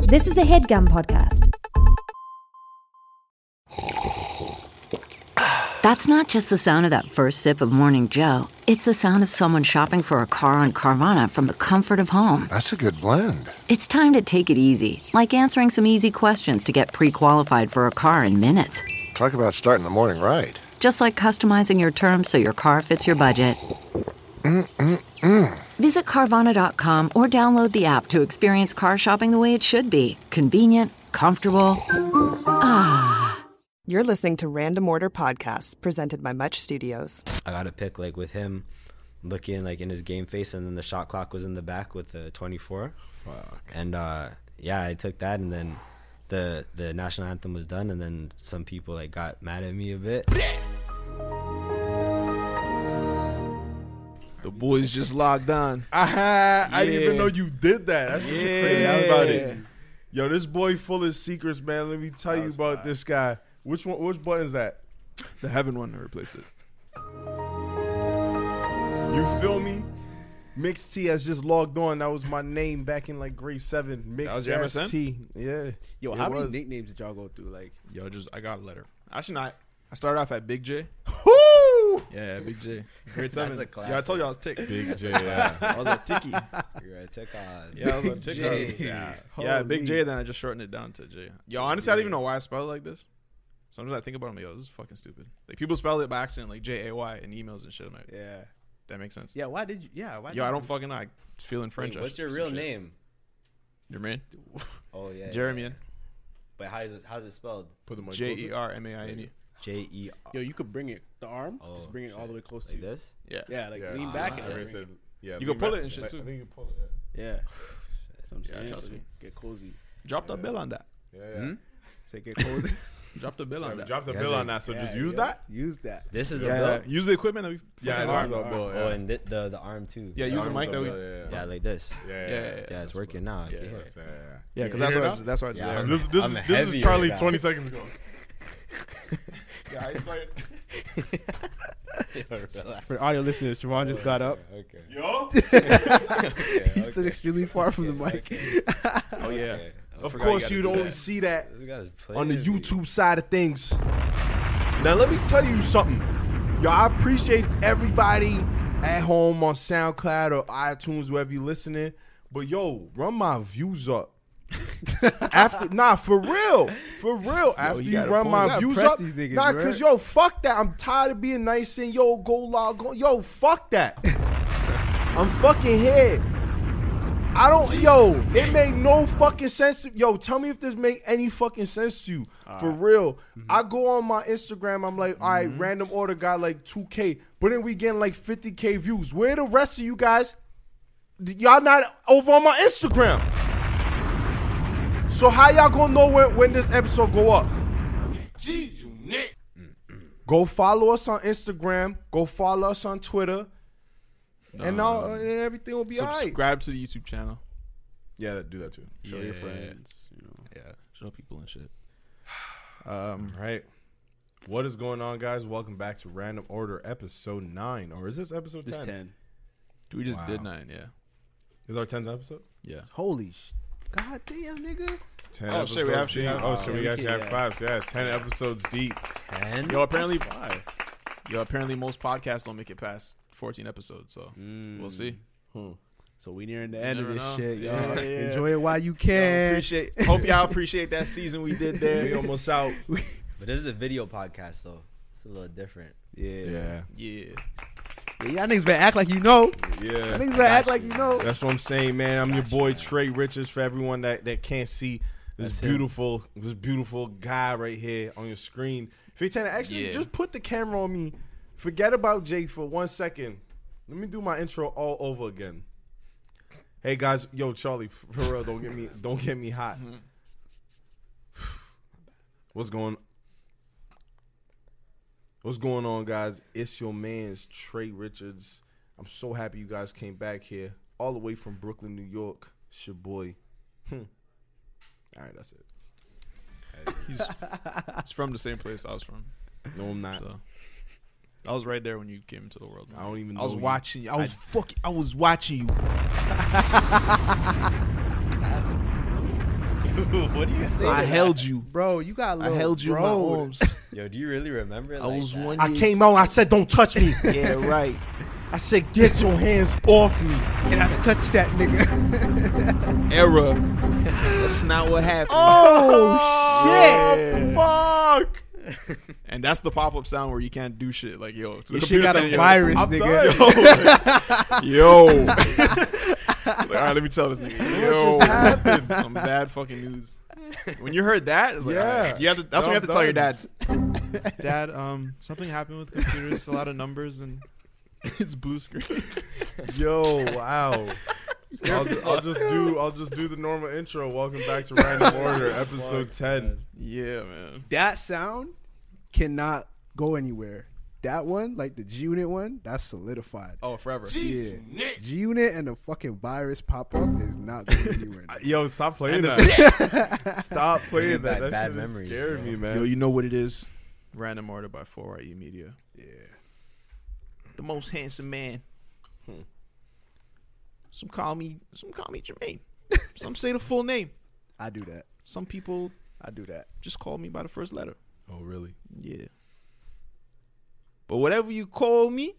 This is a HeadGum podcast. That's not just the sound of that first sip of Morning Joe. It's the sound of someone shopping for a car on Carvana from the comfort of home. That's a good blend. It's time to take it easy, like answering some easy questions to get pre-qualified for a car in minutes. Talk about starting the morning right. Just like customizing your terms so your car fits your budget. Visit Carvana.com or download the app to experience car shopping the way it should be. Convenient, comfortable. You're listening to Random Order Podcast, presented by Much Studios. I got a pic like with him looking like in his game face, and then the shot clock was in the back with the 24. Fuck. And yeah, I took that, and then the national anthem was done, and then some people like got mad at me a bit. The boys just logged on. I didn't even know you did that. That's what's crazy about it. Yo, this boy full of secrets, man. Let me tell you about this guy. Which button is that? The heaven one replaced it. You feel me? Mix T has just logged on. That was my name back in like grade 7. Mix That was your MSN? T. Yeah. Yo, how many nicknames did y'all go through? Like, Yo, I got a letter. Actually, not. I started off at Big J. Woo! Yeah, Big J. Grade 7. a classic. Yeah, I told you I was tick. Big J, yeah. I was a ticky. You're right, take off. Yeah, I was a tick. Yeah, Big J. Then I just shortened it down to J. Yo, honestly, I don't even know why I spelled it like this. Sometimes I think about it, I'm like, yo, this is fucking stupid. Like, people spell it by accident, like Jay in emails and shit. I'm like, yeah. That makes sense. Yeah, why did you? Yeah, why? Yo, I don't fucking know. I feel in French. Wait, what's your real name? Jermaine. Oh, yeah. Jeremian. Yeah. But how's it spelled? Put them Jermaine. J-E-R. Yo, you could bring it, the arm, Oh, just bring it all the way close to Like you. this? Yeah. Yeah, like Yeah. lean back and I bring said, it. yeah, You can pull it and shit, too. I think you can pull it. Yeah. That's what I'm saying. trust So me. get cozy. Drop the bill on that. Yeah. Say get cozy. Drop the bill on that. Drop the You bill guys on that, so Yeah, just you use got- that? Use that. This is a Yeah, bill? use the equipment that we. Yeah, fucking this is arm. a bill, Oh, yeah. and the arm too. Yeah, use the mic that we. Yeah, like this. Yeah. Yeah, it's working now. I can hear it. Yeah, because You hear that's why. Yeah, Yeah, This I'm is heavy Charlie right now. 20 seconds ago. yeah, I inspired. For audio listeners, Javon just got up. Okay. Yo? He stood extremely far from the mic. Oh yeah. Okay. Of forgot course, you gotta you'd do only that. see that This guy's on the playing me. YouTube side of things. Now, let me tell you something. Yo, I appreciate everybody at home on SoundCloud or iTunes, wherever you listening. But, yo, run my views up. For real. After you you got a run point. You my gotta views press up. these niggas, Nah, right? because, yo, fuck that. I'm tired of being nice and, yo, go log on. Yo, fuck that. I'm fucking here. It made no fucking sense. Yo, tell me if this make any fucking sense to you. For real. I go on my Instagram, I'm like, all right, Random Order got like 2K, but then we getting like 50K views. Where the rest of you guys? Y'all not over on my Instagram. So how y'all gonna know when this episode go up? Go follow us on Instagram. Go follow us on Twitter. And everything will be all right. Subscribe to the YouTube channel. Yeah, do that too. Show your friends. Yeah, show people and shit. Right. What is going on, guys? Welcome back to Random Order episode 9. Or is this episode 10? This 10. We just Wow. did 9. Yeah. Is our 10th episode? Yeah. Holy God damn, nigga. 10 Oh, shit, we actually have- Oh, shit, we okay, actually have yeah. claps. Yeah, 10 episodes deep. 10? Yo, apparently most podcasts don't make it past 14 episodes. So we'll see. So we nearing the end of never this know. shit, Yeah, y'all. yeah. Enjoy it while you can. Hope y'all appreciate that season we did there. We almost out. But this is a video podcast though. It's a little different. Yeah. Yeah. Y'all niggas better act like you know. Yeah. Y'all niggas better act like you know. That's what I'm saying, man. I'm your boy Trey Richards. For everyone that can't see this beautiful guy right here on your screen. Fitana, actually, just put the camera on me. Forget about Jake for 1 second. Let me do my intro all over again. Hey guys, yo Charlie, for real, don't get me hot. What's going on, guys? It's your man's Trey Richards. I'm so happy you guys came back here, all the way from Brooklyn, New York. It's your boy. All right, that's it. He's from the same place I was from. No, I'm not. So I was right there when you came into the world. I don't even know I was you. watching you. I was watching you. What do you say? I held you. Bro, you got I held you in my arms. Yo, do you really remember it? I was that? one. I came out. I said, "Don't touch me." Yeah, right. I said, "Get your hands off me." And I touch that nigga. Error. That's not what happened. Oh, shit. Fuck. And that's the pop-up sound where you can't do shit. Like, yo, Your shit got a virus, I'm nigga. Yo. Like, all right, let me tell this nigga. Yo, just happened? some bad fucking news. When you heard that, it's like, Yeah. all right, you have to, that's when you have to tell your dad. done. Dad, something happened with computers. A lot of numbers and it's blue screen. Yo, wow. I'll just do the normal intro. Welcome back to Random Order, episode 10. Yeah, man. That sound cannot go anywhere. That one, like the G-Unit one, that's solidified. Oh, forever. Yeah. G-Unit and the fucking virus pop-up is not going anywhere. Yo, stop playing that. Stop playing that. That bad shit is memories, scaring bro. me, man. Yo, you know what it is? Random Order by 4IE Media. Yeah. The most handsome man. Some call me Jermaine. Some say the full name. I do that. Some people I do that. just call me by the first letter. Oh, really? Yeah. But whatever you call me,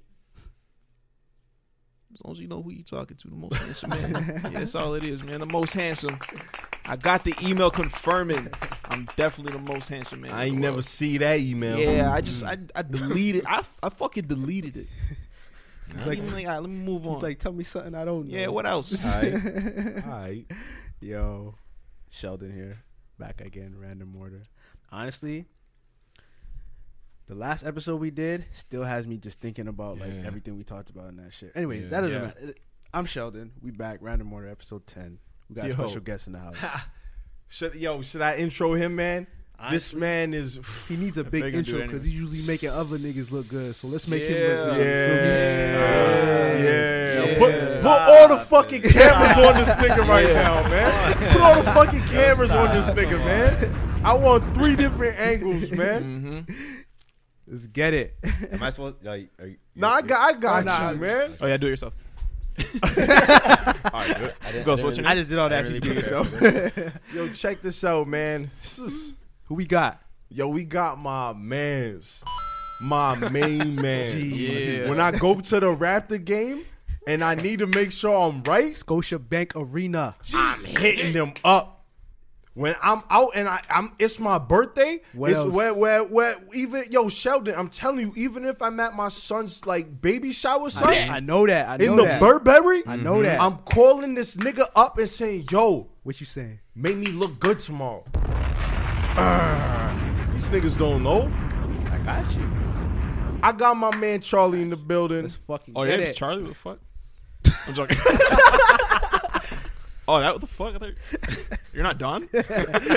as long as you know who you're talking to, the most handsome man. Yeah, that's all it is, man. The most handsome. I got the email confirming I'm definitely the most handsome man. I in ain't the never world. see that email. Yeah, I deleted. I fucking deleted it. It's like, All right, let me move on. it's like, tell me something I don't know. Yeah, what else? All right. Yo, Sheldon here, back again, Random Order. Honestly, the last episode we did still has me just thinking about like Yeah. everything we talked about in that shit. Anyways, Yeah. that doesn't Yeah. matter. I'm Sheldon. We back, Random Order, episode 10. We got a Yo. special guest in the house. Should I intro him, man? This man is. He needs a big they're gonna do intro it because anyway. he's usually making other niggas look good. So let's make him Yeah. look good. Yeah. Yeah. Put all the fucking cameras on this nigga right now, man. Put all the fucking cameras on this nigga, man. I want 3 different angles, man. Let's get it. Am I supposed? Are you, Nah, I got nah. you, man. Oh yeah, do it yourself. All right, good. Ghost, what's your I name? just did all that. I You really do yourself. Yo, check this out, man. Who we got? Yo, we got my main man. Yeah. When I go to the Raptor game and I need to make sure I'm right, Scotiabank Arena. I'm hitting them up. When I'm out and it's my birthday. What it's else? where even Sheldon, I'm telling you, even if I'm at my son's like baby shower, son, I know that. I know in the that. Burberry, I know that. I'm calling this nigga up and saying, "Yo, What you saying? make me look good tomorrow." These niggas don't know. I got you. I got my man Charlie in the building. Let's fucking Oh, get your it. name's Charlie? What the fuck? I'm joking. Oh, that what the fuck? I thought you're not Don? I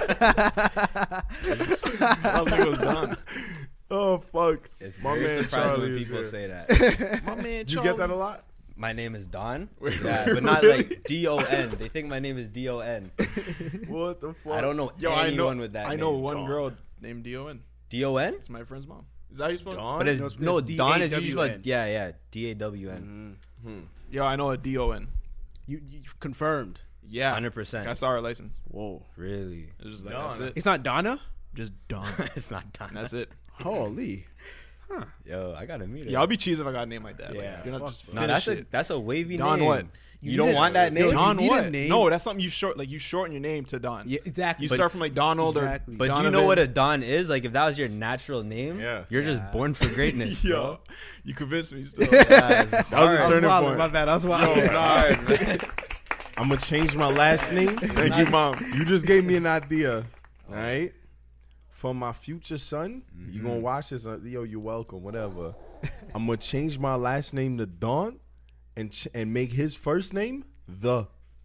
don't think it was Don. Oh fuck! It's My very man surprising Charlie when is people here. say that. My man You Charlie. get that a lot? My name is Don. Wait, Yeah, wait, but not really? like D-O-N. They think my name is D-O-N. What the fuck? I don't know Yo, anyone with that I know name. one girl named Don. D-O-N? It's my friend's mom. Is that how you spell it? Don? But it's, No, no, it's Don is usually D-A-W-N. like, yeah, D-A-W-N. Yo, I know a Don. You confirmed. Yeah. 100%. I saw her license. Whoa. Really? It was just like, Don. that's it. It's not Donna? Just Don. It's not Don. That's it. Holy. Yo, I gotta meet her. Yeah, I'll be cheesy if I got a name like that. Yeah, Like, you're not fuck just No, finish that's it. that's a wavy Don name. what? You don't want that name? Don you need a what? name. No, that's something you shorten your name to Don. Yeah, exactly. You But- start from like Donald Exactly. or But do you Donovan. know what a Don is? Like, if that was your natural name, Yeah. you're just born for greatness, Yo, bro. you convinced me still. Yeah, it's That was a hard. turning wild, point. My bad. I was wild. It's hard, man. I'm gonna change my last name. Thank you, Mom. You just gave me an idea. All right. For my future son, you gonna watch this? Yo, you're welcome. Whatever. I'm gonna change my last name to Don, and make his first name the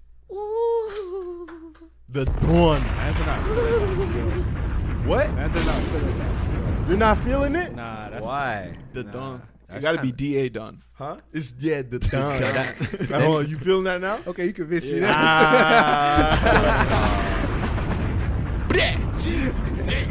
Dawn. Man's not feeling that still. What? Man's not feeling that still. You're not feeling it? Nah, that's Why? The Don. You That's got to be kinda- D.A. Don. Huh? It's the Dawn. That- Oh, you feeling that now? Okay, you convinced me.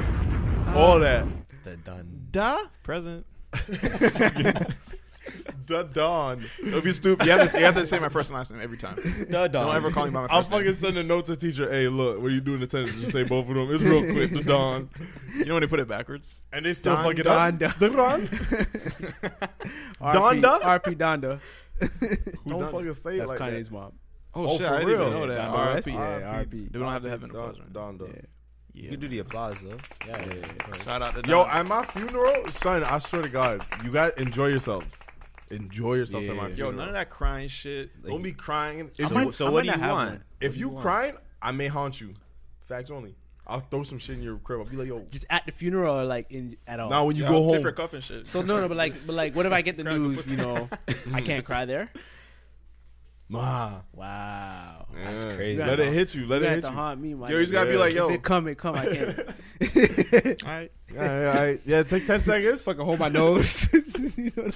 All that. The Don. Da present. The Don. It'll be stupid. You have to say my first and last name every time. The Don. Don't ever call me by my I'll first name. fucking send a note to teacher. Hey, look, when you doing attendance, just say both of them. It's real quick. The Don. You know when they put it backwards? And they still Don, fuck it Donda. up. The Don. Donda? RP Donda. Don't fucking say it That's like Kanye's that. mom. Oh, shit, for I didn't even real? know that. Donda R.I.P. West? Yeah, RP. They don't have the heaven applause, right? Donda. Yeah. You can do the applause though. Yeah. Shout out to Yo, Don. at my funeral, son, I swear to God, you guys enjoy yourselves. Enjoy yourselves at my Yeah. funeral. Yo, none of that crying shit. Don't be crying. I If, might- So I what might do you not have want? one. if you crying, I may haunt you. Facts only. I'll throw some shit in your crib. I'll be like, yo. Just at the funeral or like at all? Now when you Yeah, go I'll tip home, your cup and shit. So no, but like, what if I get the Cry with the news? pussy. You know, I can't cry there. nah. Wow. That's Yeah. crazy. Let it hit you. Let You it have hit to you. haunt me, man. Yo, he's gotta be like, yo. If it come, I can't. All right. Yeah, take 10 seconds. Fucking hold my nose. You know,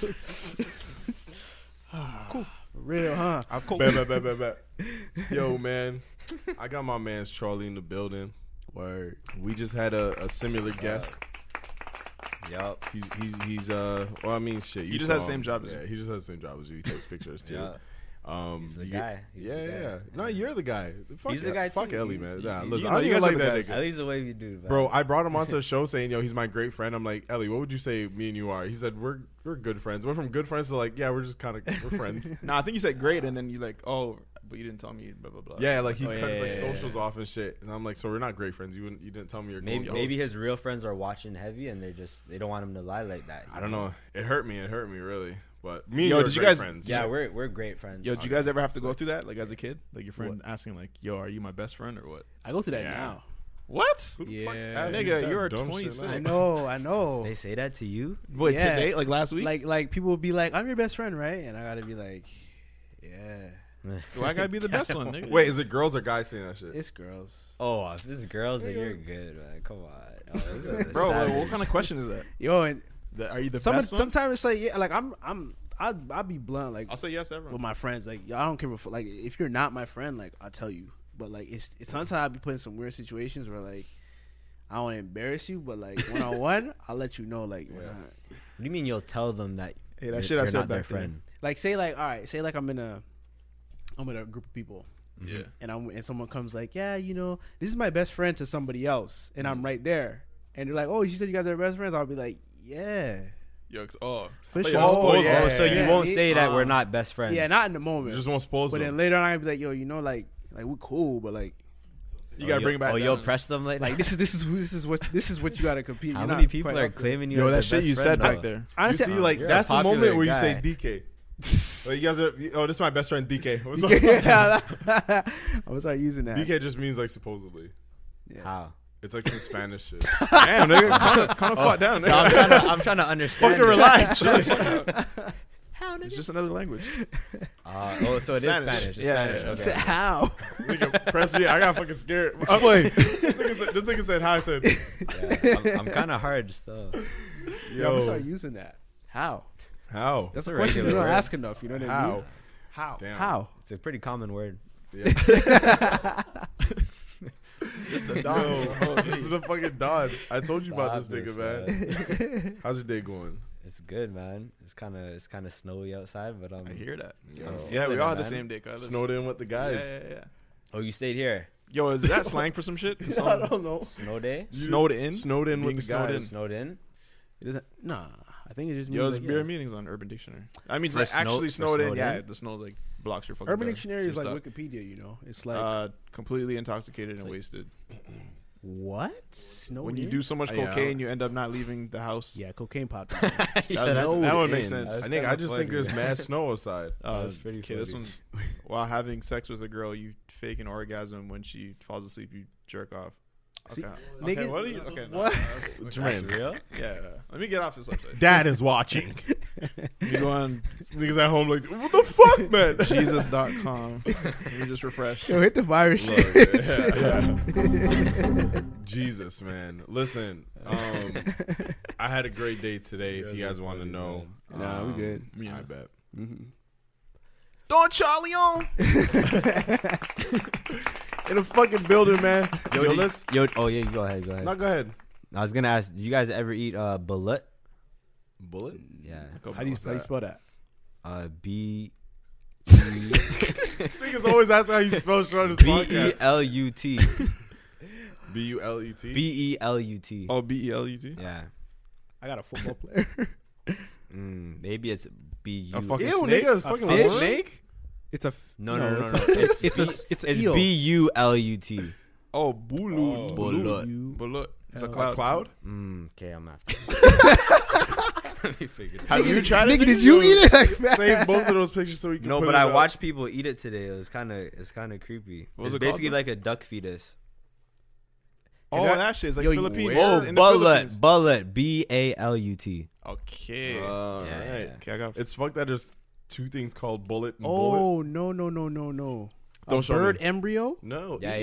cool. For real, huh? Bet. Yo, man. I got my man's Charlie in the building. Word. We just had a similar guest. Yup. He's well, I mean, shit. He you just saw has the same him. job as Yeah, you. he just has the same job as you. He takes pictures too. Yeah. He's the you guy. He's yeah, the guy. yeah. No, you're the guy. Fuck He's the guy, Fuck too. Ellie, man. Nah, you listen, know, I don't you even guys are like the that guys. At nigga. least the way you do, man. Bro, I brought him onto a show saying, yo, he's my great friend. I'm like, Ellie, what would you say me and you are? He said, we're good friends. We're from good friends to like, yeah, we're just kind of, we're friends. Nah, I think you said great, and then you like, oh, but you didn't tell me, blah, blah, blah. Yeah, like he Oh, cuts yeah, like yeah, socials yeah. off and shit. And I'm like, so we're not great friends. You didn't tell me you're maybe his real friends are watching heavy and they don't want him to lie like that. I don't know. It hurt me really. But me and Yo, you are did you great guys- friends. Yeah, we're great friends. Yo, did you guys ever have to go through that, like as a kid? Like your friend asking, like, yo, are you my best friend or what? I go through that Yeah. now. What? Who the Yeah. fuck's asking Nigga, that you are dumb shit 26. now? I know. They say that to you? Wait, Yeah. today? Like last week? Like people will be like, I'm your best friend, right? And I gotta be like, yeah. Do I gotta be the best one, nigga? Wait, is it girls or guys saying that shit? It's girls. Oh, if this is girls, then you're good, man. Come on. Oh, this is a Bro, savage. what kind of question is that? Yo, and Are you the best one? sometimes it's like, yeah, like I'll be blunt, like I'll say yes to with everyone. my friends, like I don't care if like if you're not my friend, like I'll tell you. But like it's sometimes I'll be put in some weird situations where like I don't want to embarrass you, but like 1-on-1, I'll let you know like we're not. What do you mean you'll tell them that? Hey, that you're- shit I you're said not their back then. friend? Like say like all right, say like I'm in a group of people. Yeah. And someone comes like, yeah, you know, this is my best friend to somebody else, and I'm right there, and they're like, oh, you said you guys are best friends. I'll be like, yeah, Yo, oh. for I thought sure. you were supposed- Oh, so you yeah, won't yeah. say that we're not best friends? Yeah, not in the You moment. just won't suppose But them. then later on, I'll be like, yo, you know, like we're cool, but like You gotta bring it back. Oh, you'll down. press them like this is what you gotta compete. How You're many not people quite are up there. claiming you? Yo, as that their shit best you friend, said back though? there. You Honestly, see, like You're a that's the popular moment where you guy. say DK. Like you guys are, oh, this is my best friend DK. What's up? yeah, I'm gonna start using that. DK just means like supposedly. How? It's like some Spanish shit. Damn, nigga, kind of fought down. No, Nigga. I'm trying to understand. Fucking it. relax. It's just another language. Oh, so it is Spanish. It's Yeah, Spanish. yeah. Okay. How? Nigga, press me. I got fucking scared. Explain. This nigga said hi. I said, Yeah, I'm kind of hard still. I'm gonna start using that. How? how? That's a a question you regular don't word. ask enough. You know what I mean? How? How? Damn. How? It's a pretty common word. Just the Yo, dog. this is the fucking Don. I told you about Stop this nigga, this, man. How's your day going? It's good, man. It's kind of snowy outside, but I hear that. Yo, Yeah, we feeling all it, had the man. same day. Cause Snowed in with the guys. Yeah. Oh, you stayed here. Yo, is that slang for some shit? I don't know. Snow day. Snowed in. Snowed in with Being the snowed guys. in. Snowed in. It doesn't. Nah, I think it just means Yo, there's like, beer yeah. meetings on Urban Dictionary. I mean, For like snow- actually for snowed in. snowed Yeah, in? the snow like blocks your fucking. Urban door. Dictionary is So like you Wikipedia. You know, it's like stop. Completely intoxicated and like- wasted. what? Snow When you in? do so much Yeah. cocaine, you end up not leaving the house. yeah, cocaine popped. He That- said that snowed one makes in. sense. I think I just think funny. there's mad snow outside. That's pretty Okay, this funny. one's while having sex with a girl, you fake an orgasm. When she falls asleep, you jerk off. See, Okay, niggas- what are you? Okay, no, what? that's- Jermaine. Real? Yeah, let me get off this website. Dad is watching. You go on Niggas at home like, what the fuck, man? Jesus.com. Let me just refresh. Yo, hit the virus Look, shit. yeah. Jesus, man. Listen, I had a great day today. If you guys want to know, Nah, we good. I bet. Don Charlie on. In a fucking building, man. Yo, let's. Oh yeah, go ahead. No, go ahead. I was gonna ask, do you guys ever eat bullet? Bullet? Yeah. How do you spell that? B. This nigga's always asking how you spell short his podcast. B-E-L-U-T. B-U-L-E-T? B-E-L-U-T. Oh, B-E-L-U-T. Yeah. I got a football player. Maybe it's B-U. A fucking Ew, snake? nigga, it's fucking fish? worm? Snake? It's a No. It's It's eel. B-U-L-U-T. Oh, Bulu. Bulut. Bulut. It's a A cloud. Cloud? Okay, I'm after. Let me figure it out. Have you tried it? Nigga, did you eat it? Like, Save both of those pictures so we can No, put but it I up. watched people eat it today. It's kind of creepy. What was It's it called, basically bro? like a duck fetus. Oh, that- that shit is like Yo, you- Philippines. Oh, in the Philippines. bullet. B-A-L-U-t. Okay. Yeah, Alright. yeah. Okay, I got. It's fucked that there's two things called bullet and bullet. oh no. Don't A show bird me. embryo? No. Yeah.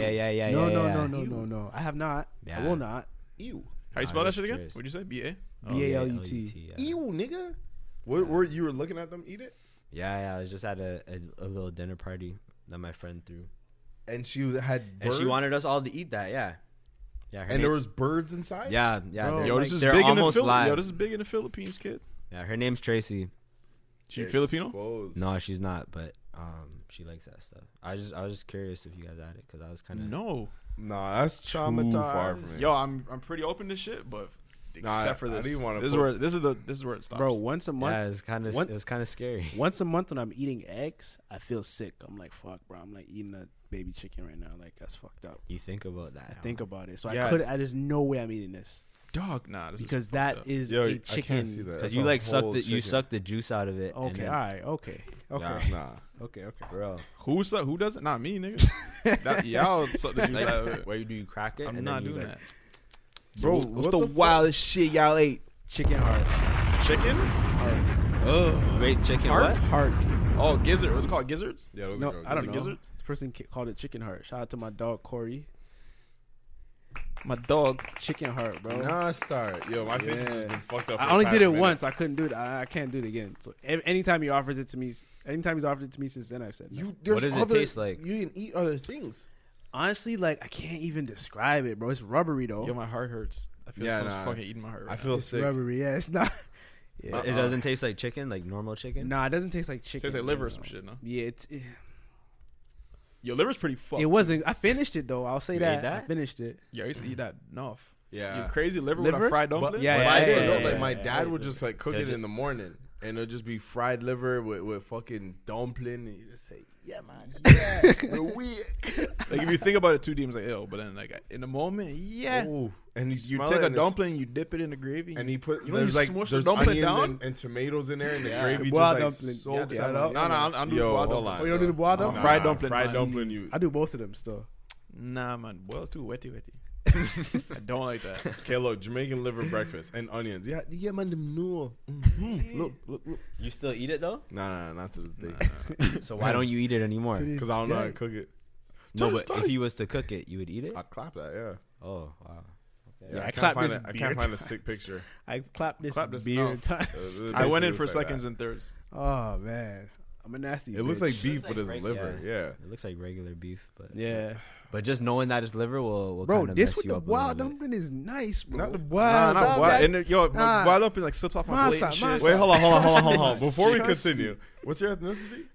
No. I have not. I Yeah. will not. Ew. How you Nah, spell that just shit again? curious. What'd you say? B-A? B-A-L-U-T. Yeah. Ew, nigga. What were you were looking at them eat it? Yeah. I was just at a little dinner party that my friend threw, And she had birds? and she wanted us all to eat that. Yeah. Her And name- there was birds inside? Yeah. Bro, They're, Yo, like, this is they're big in the almost Philippines. live. Yo, this is big in the Philippines, kid. Yeah, her name's Tracy. She Filipino? Exposed. No, she's not, but she likes that stuff. I was just curious if you guys had it because I was kind of No. Nah, that's too far Traumatized. from me. Yo, I'm pretty open to shit, but Nah, except for I this. didn't wanna This is put- where this is where it stops. Bro, once a month. Yeah, it's kind of What? it was kind of scary. Once a month when I'm eating eggs, I feel sick. I'm like, fuck, bro. I'm like eating a baby chicken right now. Like, that's fucked up. You think about that. I think about it. So Yeah. there's no way I'm eating this. dog, nah, this Because is that fucked up. is Yo, a I chicken. can't see that. because That's you a like suck whole the you chicken. suck the juice out of it. and Okay, then- all right. Okay. Yeah. Nah. Okay. Bro. Who does it? Not me, nigga. Y'all suck the juice out of it. Where do you crack it? I'm and not then you, doing like, that. Bro, what's what the the fuck? wildest shit y'all ate? Chicken heart. Chicken? Wait, chicken Heart? what? Heart. Oh, gizzard. What's it called? Gizzards? Yeah, those No, are good. I don't it know. gizzards? This person called it chicken heart. Shout out to my dog Corey. My dog. Chicken heart, bro. Nah, start. Yo, my face has Yeah. just been fucked up. for I the only past did it minute. once. I couldn't do it. I can't do it again. So anytime he offers it to me, anytime he's offered it to me since then, I've said no. There's What does it other- taste like? You can eat other things. Honestly, like I can't even describe it, bro. It's rubbery though. Yo, my heart hurts. I feel Yeah, like someone's nah. fucking eating my heart. I Right feel it's sick. rubbery. Yeah, it's not. Yeah. It doesn't taste like chicken, like normal chicken. Nah, it doesn't taste like chicken. Tastes like bro. liver or some shit, no? Yeah, Your liver's pretty fucked. it wasn't. I finished it though. I'll say You that. ate that? I finished it. Yeah, I used to eat that enough. Yeah. You crazy liver with Liver? a fried But, dumpling? Yeah, but yeah, I yeah, didn't know. yeah, Like yeah, my yeah. dad would just like cook Yeah, it ju- in the morning, and it'll just be fried liver with fucking dumpling, and you just say, "Yeah, man, yeah, we're weak." Like if you think about it too deep, it's like ew. But then like in the moment, yeah. Ooh. And you You smell take it a and it's- dumpling, you dip it in the gravy, and he put You know, there's you like smush the there's dumpling onions down? and tomatoes in there, and the Yeah. gravy Bois just like dumpling. soaks Yeah, that up. No, I'm doing Yo, bois hold dumpling. on. Oh, you don't do the bois dumpling? Fried dumpling, Fried man. dumpling. You I do both of them still. Nah, man. Well, too wetty. I don't like that. okay, look, Jamaican liver breakfast and onions. Yeah, man, them no. Look. You still eat it though? Nah, not to the day. So why don't you eat it anymore? Because I don't know how to cook it. No, Just but if you was to cook it, you would eat it. I clap that, yeah. Oh wow. Yeah, I can't clap find this it. I beer can't find a time. sick picture. I clapped this Clap this beer enough. times. I went in Basically for looks like seconds that. and thirds. Oh man, I'm a nasty. It looks bitch. like beef, Looks but like it's reg- liver. Yeah. It looks like regular beef, but Yeah, But just knowing that it's liver will bro. kind of This mess with you the up a wild little bit. dumpling is nice, bro. Not the Nah, wild. not wild. dumpling. And yo, Nah. wild dumpling like slips off my plate and Masa, shit. masa. Wait, hold on. Before we Trust continue, what's your ethnicity?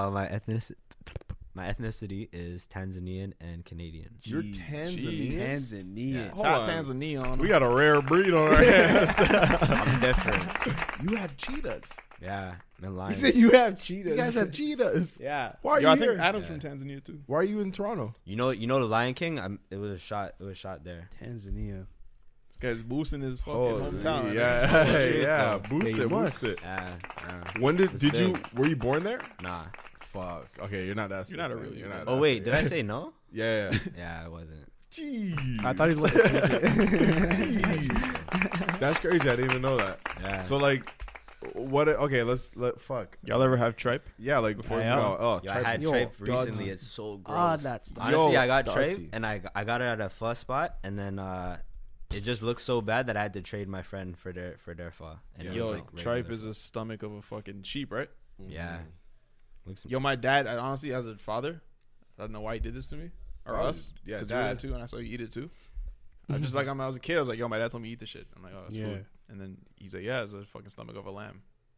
My ethnicity is Tanzanian and Canadian. You're Jeez. Tanzanian. Tanzania. Yeah. Hold Shout out on. Tanzania on We got a rare breed on our hands. I'm different. You have cheetahs. Yeah, I'm You lying. said you have cheetahs. You guys have cheetahs. Yeah. Why are Yo, I you think here? Adam's Yeah. from Tanzania too. Why are you in Toronto? You know the Lion King. It was shot there. Tanzania. This guy's boosting his fucking Oh, hometown. yeah, Shit, yeah. though. Boost Yeah, it, you boost must. it. Yeah. When It's did you? big. Were you born there? Nah. Fuck. Okay, you're not that. You're not a sick, real man. human. You're not Oh that wait, sick. did I say no? Yeah. Yeah, I wasn't. Jeez. I thought he was like Jeez. That's crazy. I didn't even know that. Yeah. So like, what? Okay, fuck. Y'all ever have tripe? Yeah, like before we Yeah. go. Oh, Yo, I tripe. had Yo, tripe dirty. recently. It's so gross. Ah, that's Honestly, Yo, I got dirty. tripe and I got it at a pho spot, and then it just looked so bad that I had to trade my friend for their pho. And it was Yo, like tripe regular is pho. the stomach of a fucking sheep, right? Yeah. Looks Yo, my dad, I honestly, as a father, I don't know why he did this to me or Oh, us. yeah, because we were dad. too, and I saw you eat it too. I just like when I was a kid, I was like, yo, my dad told me to eat this shit. I'm like, oh, that's Yeah. food. And then he's like, yeah, it's a fucking stomach of a lamb.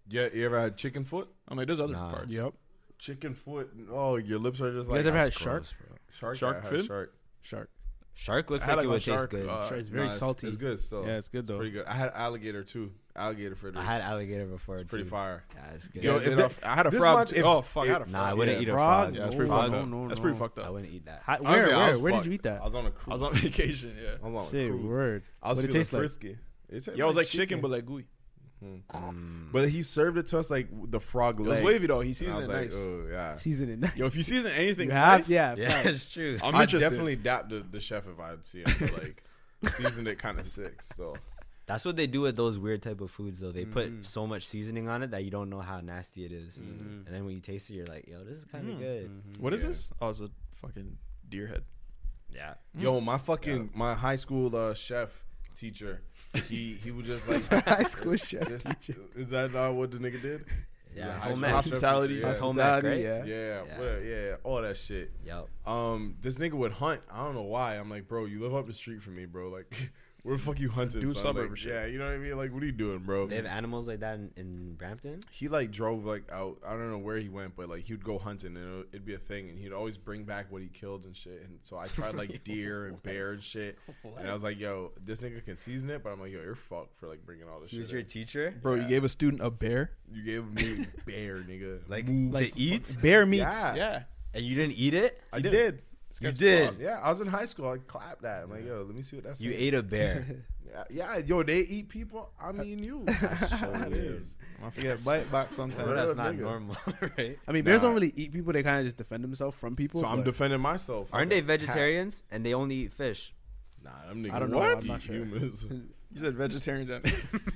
Yeah, you ever had chicken foot? I'm like, there's other Nah. parts. Yep. Chicken foot. Oh, your lips are just You like. guys ever had That's shark? gross, bro. Shark? Shark Yeah, I had fin? Shark. Shark. Shark looks I had like it like would a taste shark, good. Sure, it's very Nah, salty. It's good still. Yeah, it's good though. Pretty good. I had alligator too. Alligator fritters. I had alligator before. It's pretty too. fire. Yeah, it's good. Yo, Yo, if I had a this frog. much- if- oh fuck, I had a frog. Nah, I wouldn't Yeah. eat a Frog? frog. Yeah, that's pretty No, fucked no, up. no, That's no. pretty fucked I up. wouldn't eat that. Honestly, I was Where did fucked. you eat that? I was on a cruise. I was on vacation. Yeah. I was on a Shit, cruise. word. I was What it feeling taste like? frisky. It Yeah, it was like chicken, but like gooey. But he served it to us like the frog It leg. was wavy though. He And I seasoned was it like, nice. oh yeah. Season it. Yo, if you season anything You have, nice, yeah. Yeah, facts. it's true. I'm I'd interested. definitely dap the chef if I'd see him. But like seasoned it kind of sick. So That's what they do with those weird type of foods, though. They put so much seasoning on it that you don't know how nasty it is. And then when you taste it, you're like, yo, this is kind of good. What is Yeah. this? Oh, it's a fucking deer head. Yeah. yo, my high school chef teacher, he was just like High school chef this- teacher. Is that not what the nigga did? Yeah. high Home school ec. Hospitality. chef That's teacher, home ec, right? Yeah. Yeah, Yeah. yeah, all that shit. Yep. This nigga would hunt. I don't know why. I'm like, bro, you live up the street from me, bro. Like, where the fuck you hunting? Do son? suburb Like, shit. yeah, you know what I mean? Like, what are you doing, bro? They have animals like that in Brampton? He like drove like out. I don't know where he went, but like he would go hunting and it'd be a thing, and he'd always bring back what he killed and shit. And so I tried like deer and bear and shit, and I was like, yo, this nigga can season it, but I'm like, yo, you're fucked for like bringing all this He shit. was your in. teacher? Bro, you gave a student a bear. You gave me bear, nigga. Like, Moose. to eat? Bear meat. Yeah. Yeah. And you didn't eat it? I You did. did. You did. Yeah, I was in high school. I clapped that. I'm like, yo, let me see what that's. You ate a bear. Yeah, yo, they eat people. I mean, you. That's so it is. I forget bite back Bro, sometimes. that's Real not nigga. normal, right? I mean, bears Nah. don't really eat people. They kind of just defend themselves from people. So I'm but- defending myself. Aren't they I'm a cat. vegetarians and they only eat fish? Nah, them niggas I don't know. What? I'm not sure. humans. You said vegetarians. And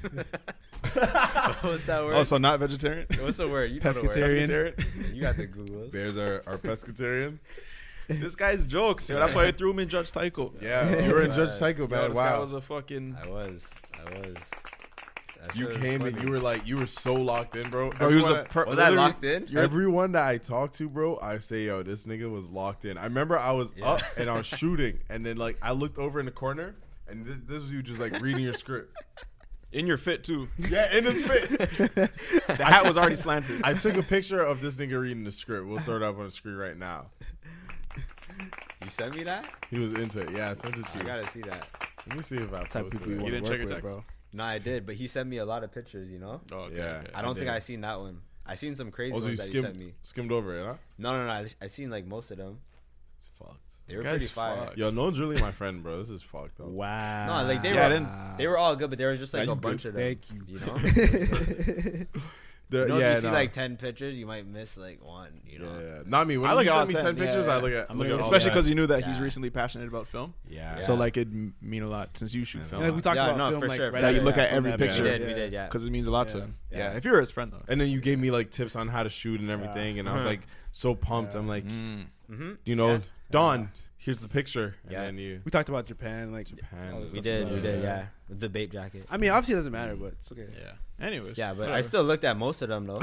What's that word? oh, so not vegetarian? What's the word? You know the word. Pescatarian. You got the Googles. Bears are pescatarian. This guy's jokes. Yo, that's why I threw him in Judge Tycho. Yeah, you were in Judge Right. Psycho, Yo, man. this guy Wow. was a fucking. I was. That You shit was came in, funny. you were so locked in, bro. Bro, he was Everyone- a. Was I locked in? Everyone that I talked to, bro, I say, yo, this nigga was locked in. I remember I was Yeah. up and I was shooting, and then like I looked over in the corner, and this was you just like reading your script. in your fit too. Yeah, in the spit. The hat was already slanted. I took a picture of this nigga reading the script. We'll throw it up on the screen right now. You sent me that? He was into it. Yeah, I sent it to I you. gotta see that. Let me see if I Type of posted people you it. want to didn't work check your with, text? bro. No, I did, but he sent me a lot of pictures, you know? Oh, okay, Yeah. okay. I don't think did. I seen that one. I seen some crazy Also, you ones that he sent me. skimmed over it, huh? No. I seen like most of them. It's fucked. They were Guy's pretty fire. fucked. Yo, no one's really my friend, bro. This is fucked up. Wow. No, like they Yeah, I were, didn't- they were all good, but there was just like Yeah, a you bunch good. of them. Thank you. You know, you know, Yeah, if you see no. like 10 pictures, you might miss like one. You know, Yeah. Not me. When I you look at all send me 10 10. pictures, Yeah, I yeah. look at, I'm look gonna- at all Especially that. because you knew that he's Yeah. recently passionate about film. Yeah. So like it'd mean a lot since you shoot Yeah. film. Like we talked Yeah, about no, film, for like sure, right for That you sure. look at from every that picture. we video. did, we did, yeah. Because it means a lot to Yeah. him. Yeah. Yeah. If you're his friend though. And then you gave me like tips on how to shoot and everything, and I was Uh-huh. like so pumped. I'm like, Mm-hmm. you know, Yeah. Don, here's the picture, and Yeah. then you. We talked about Japan, like Japan. all this We stuff did, about we it. did, yeah. With the bait jacket. I mean, obviously it doesn't matter, but it's okay. Yeah. Anyways. Yeah, but I whatever. still looked at most of them though.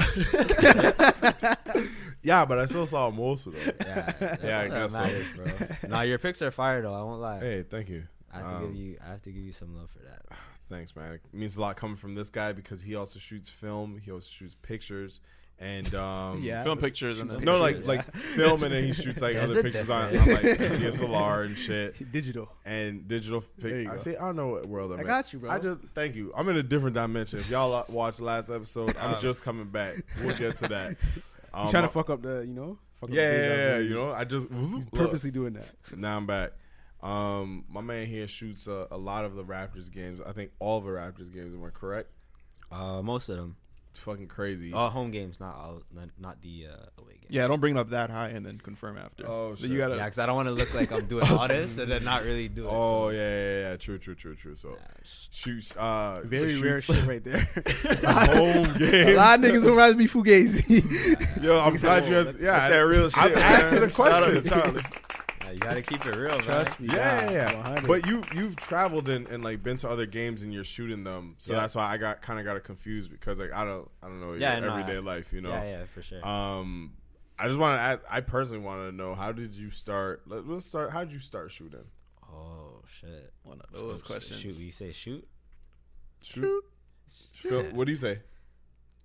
Yeah, but I still saw most of them. Yeah, that's Yeah, I all that guess so. matters, bro. Nah, your pics are fire though. I won't lie. Hey, thank you. I have to give you some love for that. Thanks, man. It means a lot coming from this guy because he also shoots film. He also shoots pictures, and Yeah. film pictures and then no, Pictures. like film, and then he shoots like There's other a pictures on difference. like DSLR and shit. Digital. And digital. There you I go. see. I don't know what world I'm I in. got you, bro. I just thank you. I'm in a different dimension. If y'all watched the last episode, I'm just coming back. We'll get to that. You trying to fuck up the, fuck up the Yeah, deja yeah, vu. you know, I just He's purposely doing that. Now I'm back. My man here shoots a lot of the Raptors games. I think all of the Raptors games. Am I correct? Most of them. It's fucking crazy. Home games, not the away games. Yeah, don't bring it up that high and then confirm after. Oh, So shit. you gotta. Yeah, because I don't want to look like I'm doing all this and then not really do it. Oh so. yeah. True. So shoots. Very shoots rare shit right there. home A games. lot of niggas would rather be Fugazi. Yo, I'm glad you. That's that real shit. I'm asking man. a Shout out to question. Charlie. Yeah, you gotta keep it real, Trust man. me. Yeah. 100. But you've traveled and like been to other games and you're shooting them, so Yeah. that's why I got confused because like I don't know Yeah, your no, everyday life, you know. Yeah, for sure. I just want to ask. I personally want to know, how did you start? Let's start. How did you start shooting? Oh shit. One of those questions. Shoot, you say shoot? Phil, what do you say?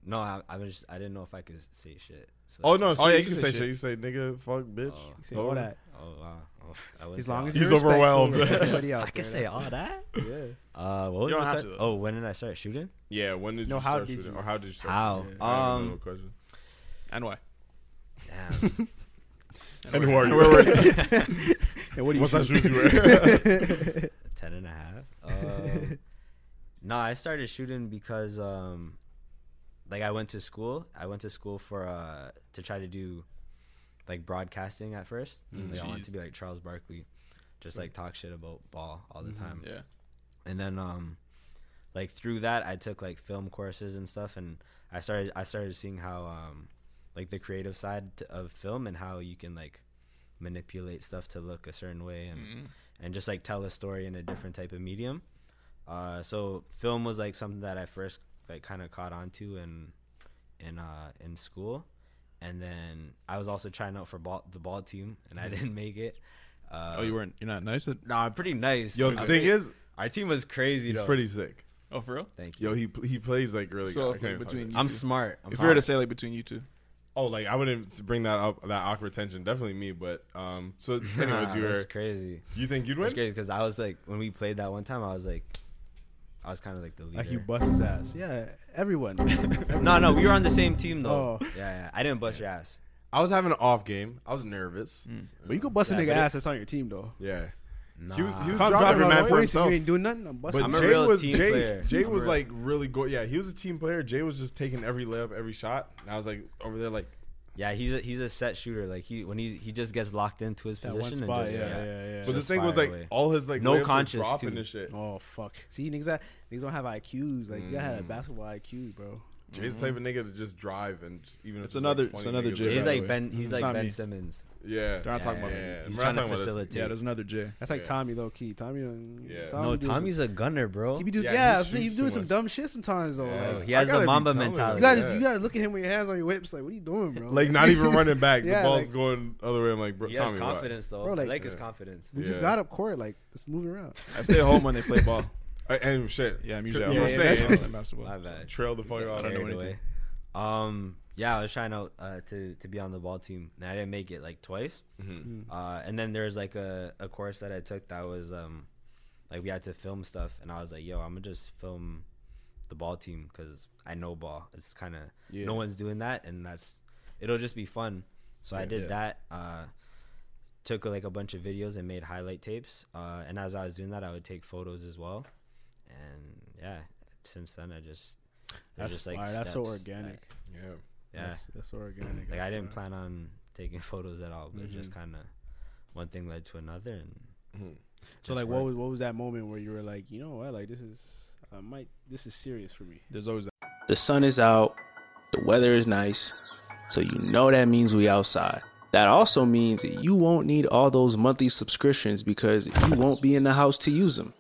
No, I didn't know if I could say shit. So Oh no! So yeah, you can say shit. You say nigga, fuck, bitch. Oh. You say all that. Oh wow. Oh, I wouldn't As say long all as that. He's you're respectful overwhelmed. of everybody out I can there, say that's all it. that. Yeah. What was You don't the have que- to, though. Oh, when did I start shooting? Yeah. When did No, you how start did shooting? you? Or how did you start? How? Shooting? I don't know the question. And why? Damn. And who are you? Where were you? And what do you What's that shoot? shoot you at? 10 and a half. No, I started shooting because like I went to school. I went to school for to try to do like broadcasting at first. Like, I wanted to be like Charles Barkley, just like talk shit about ball all the time. Yeah. And then like through that I took like film courses and stuff, and I started seeing how like the creative side of film and how you can like manipulate stuff to look a certain way and just like tell a story in a different type of medium. So film was like something that I first like kind of caught on to in school. And then I was also trying out for the ball team, and I didn't make it. You're not nice at. No, I'm pretty nice. Yo, the thing is, our team was crazy. he's though. pretty sick. Oh, for real? Thank you. Yo, he plays like really So, good. I can't even between talk. you I'm two. smart. If we were to say like between you two, Oh, like I wouldn't bring that up, that awkward tension. Definitely me, but so anyways, you That's were. crazy. You think you'd It's win? crazy because I was like, when we played that one time, I was kind of like the leader. Like you bust his ass. Yeah, everyone. No, we were on the same team though. Oh. Yeah, I didn't bust your ass. I was having an off game. I was nervous. But you could bust a Yeah, nigga but ass that's on your team though. Yeah. Nah. He was If I'm dropping dropping man man for for himself. you ain't doing nothing. I'm busting. I'm a Jay real was team Jay. player. Jay I'm was real. like really good. Yeah, he was a team player. Jay was just taking every layup, every shot. And I was like over there, like Yeah, he's a set shooter. Like he just gets locked into his That position one spot. and just Yeah. But the Just thing was fire like away. all his like No layups were conscious, dropping too. and shit. Oh fuck. See, niggas don't have IQs. Like you gotta have a basketball IQ, bro. Jay's the type of nigga to just drive and just, even if It's there's, another- like, 20 it's another niggas Jay, there. He's by the like way. Ben. He's It's like not Ben me. Simmons. Yeah. They're not talking about yeah, me. yeah. He's We're not trying to talking about this. facilitate. Yeah, there's another J. That's like Yeah. Tommy low key. Tommy. Yeah. No, doing Tommy's a gunner, bro. He be doing, Yeah, yeah, he he's shoots doing too some much. dumb shit sometimes though. Yeah. Like, He has I the gotta be Mamba telling him, mentality. yeah. you gotta look at him with your hands on your hips. Like, what are you doing, bro? Like not even running back. Yeah, the ball's like- going the other way. I'm like, bro, He has Tommy, what? confidence though. Bro, I like- like his Yeah. confidence. we just Yeah. got up court. Like, let's move around. I stay home when they play ball. And shit. Yeah, I'm You usually know out. what I'm Yeah, saying? that's basketball. My bad. Trail the fuck out. I don't know Carried anything. away. Yeah, I was trying out to be on the ball team, and I didn't make it like twice. Mm-hmm. And then there's like a course that I took that was like we had to film stuff, and I was like, yo, I'm gonna just film the ball team because I know ball. It's kind of no one's doing that, and it'll just be fun. So I did that. Took like a bunch of videos and made highlight tapes. And as I was doing that, I would take photos as well. And yeah, since then That's just like fire. That's so steps. organic. Yeah. That's so organic. Like I didn't plan on taking photos at all, but just kind of one thing led to another, and So just like, worked. what was that moment where you were like, you know what, like this is serious for me. There's always that. The sun is out, the weather is nice, so you know that means we outside. That also means that you won't need all those monthly subscriptions because you won't be in the house to use them.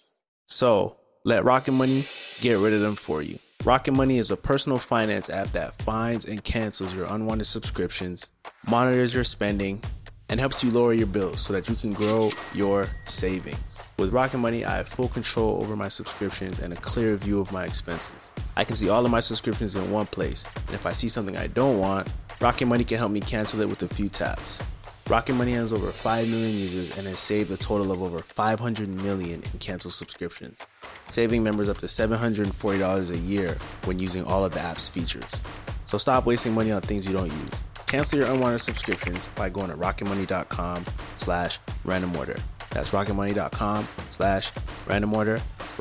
So let Rocket Money get rid of them for you. Rocket Money is a personal finance app that finds and cancels your unwanted subscriptions, monitors your spending, and helps you lower your bills so that you can grow your savings. With Rocket Money, I have full control over my subscriptions and a clear view of my expenses. I can see all of my subscriptions in one place, and if I see something I don't want, Rocket Money can help me cancel it with a few taps. Rocket Money has over 5 million users and has saved a total of over $500 million in canceled subscriptions, saving members up to $740 a year when using all of the app's features. So stop wasting money on things you don't use. Cancel your unwanted subscriptions by going to rocketmoney.com/randomorder. That's rocketmoney.com/randomorder.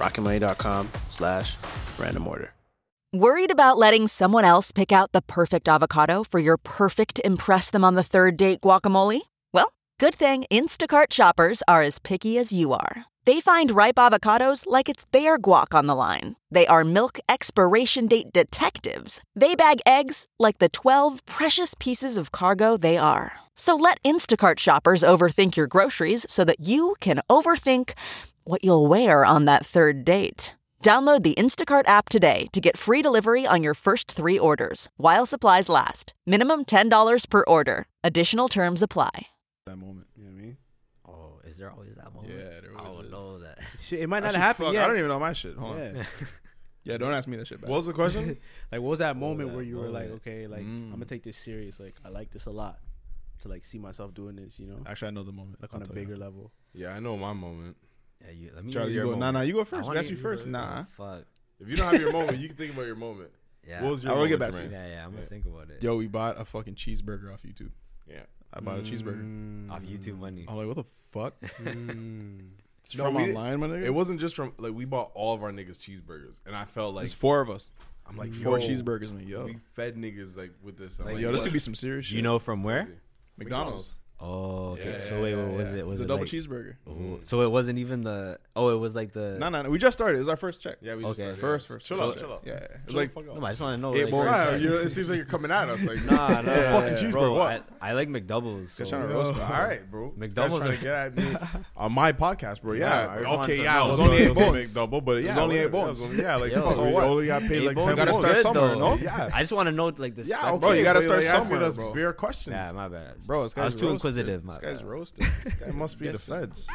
rocketmoney.com/randomorder. Worried about letting someone else pick out the perfect avocado for your perfect impress them on the third date guacamole? Well, good thing Instacart shoppers are as picky as you are. They find ripe avocados like it's their guac on the line. They are milk expiration date detectives. They bag eggs like the 12 precious pieces of cargo they are. So let Instacart shoppers overthink your groceries so that you can overthink what you'll wear on that third date. Download the Instacart app today to get free delivery on your first 3 orders, while supplies last. Minimum $10 per order. Additional terms apply. That moment. You know what I mean? oh, is there always that moment? Yeah, there I always don't is. know that. Shit, it might not Actually, happen fuck, yet. I don't even know my shit. Hold on. Yeah. Yeah, don't ask me that shit back. What was the question? Like, what was that moment where you were what like, was that? okay, like I'm gonna take this serious. Like, I like this a lot. To like see myself doing this, you know, Actually, I know the moment. like on a bigger level. Yeah, I know my moment. Yeah, let me. Charlie, hear you your go. moment. Nah, you go I first. wanna Ask you hear first. your- Nah. Fuck. If you don't have your moment, you can think about your moment. Yeah. What was your I will moment, get back to Jermaine? Yeah, I'm gonna think about it. Yo, we bought a fucking cheeseburger off YouTube. Yeah. I bought a cheeseburger. Off YouTube money. I'm like, what the fuck? It's No, from we- online, my nigga. It wasn't just from like we bought all of our niggas cheeseburgers, and I felt like There's 4 of us. I'm like 4 yo, cheeseburgers, man. Yo, we fed niggas like with this. I'm Like, like, yo, this what? could be some serious shit. You know from where? McDonald's. Oh, okay. Yeah, So wait, what was yeah. it? Was It's a it double like, cheeseburger. Ooh, so it wasn't even the. Oh, it was like the. No. We just started. It was our first check. Yeah, we Okay. just started, First. Chill So- out, chill out. Yeah, it was Chill like the fuck out. No, I just want to know. 8 like, boys. Nah, it seems like you're coming at us like Nah, it's a fucking cheeseburger. Bro, what? I like McDoubles. So. Just trying to roast me. All right, bro. McDoubles McDoubles trying are- to get at me on my podcast, bro. Yeah, I Yeah. want Okay, to yeah. know. It was It was only only 8 eight bones. bones. McDouble, but yeah, was only 8 whatever. bones. Yeah, like Yo, fuck, so we what? only got paid 8 like bones 10 gotta is bones. start good, somewhere, though. no? Yeah. I just want to know like the. Yeah, spec- okay. Bro, you gotta but, start like, asking somewhere, us bro. bare questions. Yeah, my bad. Bro, this guy's I was too roasted. inquisitive. My This guy's bad. roasted. It must be the Yes. feds.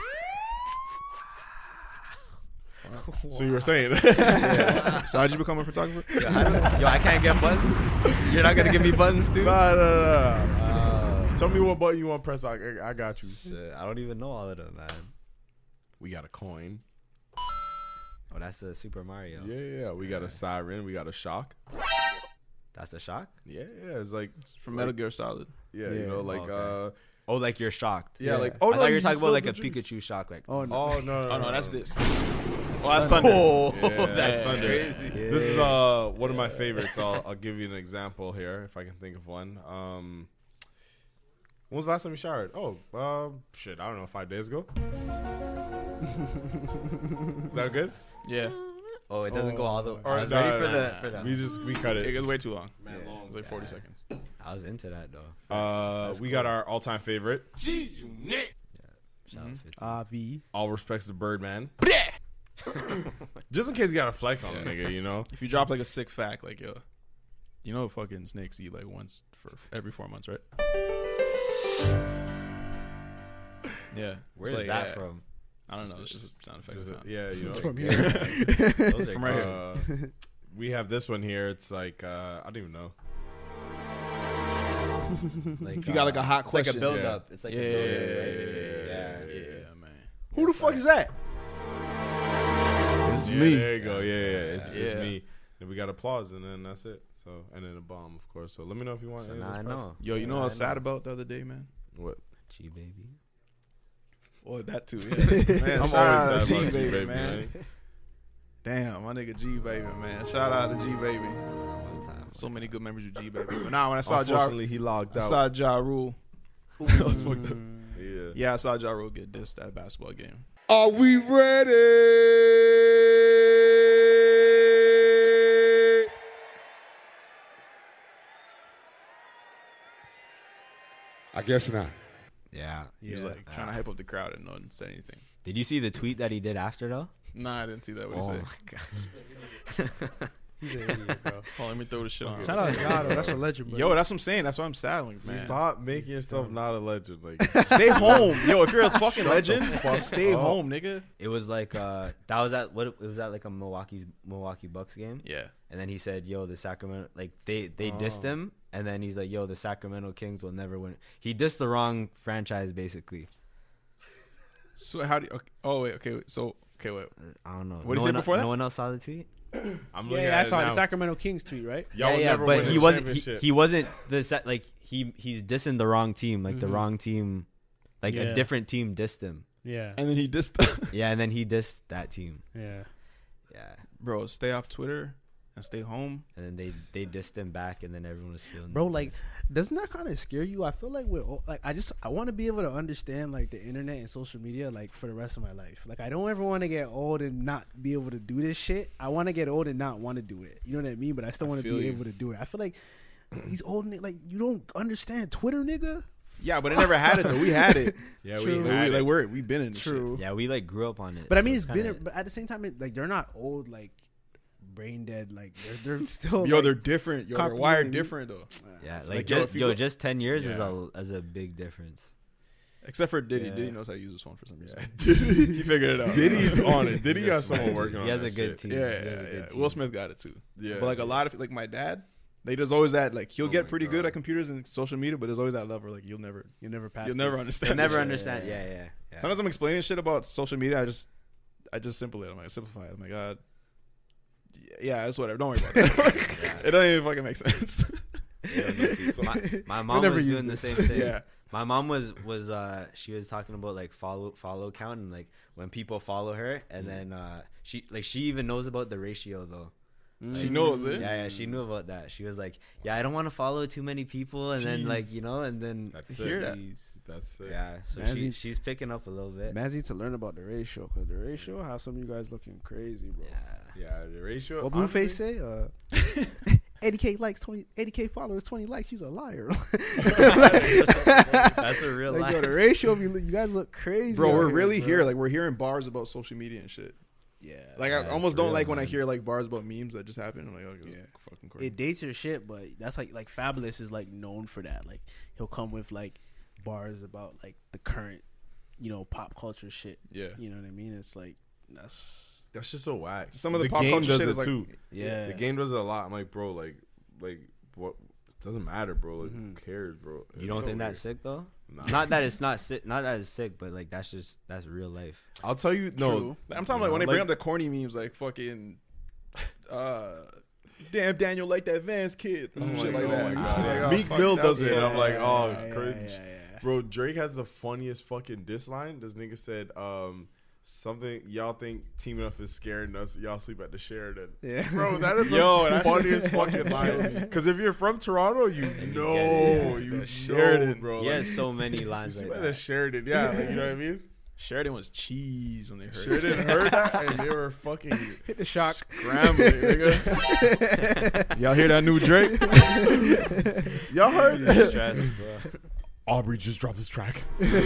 So you were saying? So how'd you become a photographer? Yo, I can't get buttons. You're not gonna give me buttons, dude. Nah. Tell me what button you want to press. I got you. Shit, I don't even know all of them, man. We got a coin. Oh, that's the Super Mario. Yeah. We got a siren. We got a shock. That's a shock. Yeah. It's like From Metal Gear Solid. yeah, you know, like okay. Oh, like you're shocked. yeah, like I thought you were talking about like a spilled the Pikachu juice. shock, like. Oh no. Oh no, Oh no, that's no. this. Oh, that's Thunder. Oh, Yeah, that's Thunder. crazy. This is one of my favorites. I'll give you an example here if I can think of one. When was the last time you showered? Oh, shit, I don't know, 5 days ago. Is that good? Yeah. Oh, it doesn't go all the. Or I was no, ready no, for no, the. no. For the. We cut it. It was way too long. Man, It was like 40 seconds. I was into that though. We got our all-time favorite. Shout out 50. V. All respects to Birdman. Just in case you got to flex on a nigga, you know. If you drop like a sick fact, like yo, you know fucking snakes eat like once for every 4 months, right? Yeah. Where's It's like, that yeah. from? I don't know. It's just a sound effect. I found. Yeah, you know. It's from yeah. here. Those are From right good. here. We have this one here. It's like I don't even know. Like, If you got like a hot it's like question, a build up. It's like Yeah, a build up. yeah, man. Who the fuck is that? It's Yeah, me. there you go. Yeah, it's Yeah. me. Then we got applause, and then that's it. So, and then a bomb, of course. So let me know if you want. So any of now those I presses. know. Yo, you know Now what I I was sad know. about the other day, man? What? G baby. Well, that too. Yeah. Man, I'm shout out always to sad G about baby, G-Baby, man. Damn, my nigga G baby, man. Shout out to G baby. One time. So many good memories of G baby. But nah, when I saw Ja, Unfortunately, he logged I out. saw Ja Rule. That was fucked up. Yeah. Yeah, I saw Ja Rule get dissed at a basketball game. Are we ready? I guess not. Yeah. He was like trying to hype up the crowd and no one said anything. Did you see the tweet that he did after though? Nah, I didn't see that. What Oh he my say? god. He's an idiot, bro. Oh, let me throw this shit on. Shout out to God, though. That's a legend, bro. Yo, that's what I'm saying. That's why I'm sad. Like, man. Stop making yourself not a legend. Like, Stay home. Yo, if you're a fucking legend, stay home, nigga. It was like that was at what it was at like a Milwaukee Bucks game. Yeah. And then he said, "Yo, the Sacramento like they dissed him." And then he's like, "Yo, the Sacramento Kings will never win." He dissed the wrong franchise basically. So how do you, okay, oh wait, okay, so okay, wait. I don't know. What did he say before that? No one else saw the tweet. I'm looking Yeah, I at saw it the now. Sacramento Kings tweet, right? Y'all would never but win he the wasn't. championship. He wasn't the he's dissing the wrong team. Like the wrong team, like Yeah. a different team dissed him. Yeah. And then he dissed Yeah, and then he dissed that team. Yeah. Yeah, bro, stay off Twitter and stay home. and then they dissed him back, and then everyone was feeling. Bro, like, doesn't that kind of scare you? I feel like I want to be able to understand like the internet and social media like for the rest of my life. Like, I don't ever want to get old and not be able to do this shit. I want to get old and not want to do it. You know what I mean? But I still want to feel be you. able to do it. I feel like these old like you don't understand Twitter, nigga. Yeah, but it never had it though. We had it. Yeah, True. we had it. We've been in this True. yeah, we like grew up on it. But I so mean, it's kinda- been. But at the same time, like they're not old, like brain dead. Like they're still. Yo, like, they're different. Yo, they're comprehending. wired different though. Yeah, Like, like yo, if you go- just 10 years Yeah. is a big difference. Except for Diddy. Yeah. Diddy knows how to use his phone for some reason. Diddy, He figured it out. Diddy's on it. Diddy got Yes, someone man. working on He has that a good shit. team. Yeah, He has a yeah, good yeah. team. Will Smith got it too. Yeah, But like a lot of like my dad, like there's always that like he'll Oh get my pretty good God. at computers and social media, but there's always that level like you'll never pass. you'll never this. understand. You'll never this shit. understand. Yeah. Sometimes I'm explaining shit about social media. I just simplify it. I'm like simplify it. I'm like yeah, it's whatever. Don't worry about it. It doesn't even fucking make sense. My mom never was use doing the this. same thing. Yeah. My mom was she was talking about like follow count and like when people follow her and then she even knows about the ratio though. She knows it. Yeah, she knew about that. She was like, yeah, I don't want to follow too many people and then like, you know, and then That's Hear it. that. That's it. yeah, so Man's she's picking up a little bit. Man's need to learn about the ratio because the ratio have some of you guys looking crazy, bro. Yeah, the ratio. What honestly, Blueface say? 80K likes, 80K followers, 20 likes. You's a liar. That's a real Like, yo, life. the ratio, you guys look crazy, Bro, out we're here, really bro. here. Like we're hearing bars about social media and shit. Yeah, Like Yeah, I almost it's don't real, like when I man. hear like bars about memes that just happened. I'm like, oh, Yeah. fucking crazy. it dates your shit, but that's like Fabulous is like known for that. Like he'll come with like bars about like the current, pop culture shit. Yeah. You know what I mean? It's like that's That's just so whack. Some of the pop game culture does shit it is like- too. yeah. The game does it a lot. I'm like, bro, like what? It doesn't matter, bro. Like, who cares, bro? You don't think that's sick though? Nah. Not that it's not sick. Not that it's sick, but like that's real life. I'll tell you. No, True. I'm talking like when they bring up the corny memes, like fucking, damn Daniel like that Vance kid or some shit like that. oh my I'm God. like, oh, Meek fuck, Mill that does was it. so- I'm like, oh, yeah, cringe. yeah. Bro, Drake has the funniest fucking diss line. This nigga said, something y'all think teaming up is scaring us. Y'all sleep at the Sheridan. Yeah. Bro, that is Yo, the that funniest shit- fucking line. Because if you're from Toronto, you know, you know, Sheridan. bro. He Like, has so many you lines sleep like at the that. Sheridan. Yeah, like, you know what I mean? Sheridan was cheese when they heard Sheridan heard that and they were fucking Hit the shock. scrambling, nigga. Y'all hear that new Drake? Y'all heard? Stress, bro. Aubrey just dropped his track.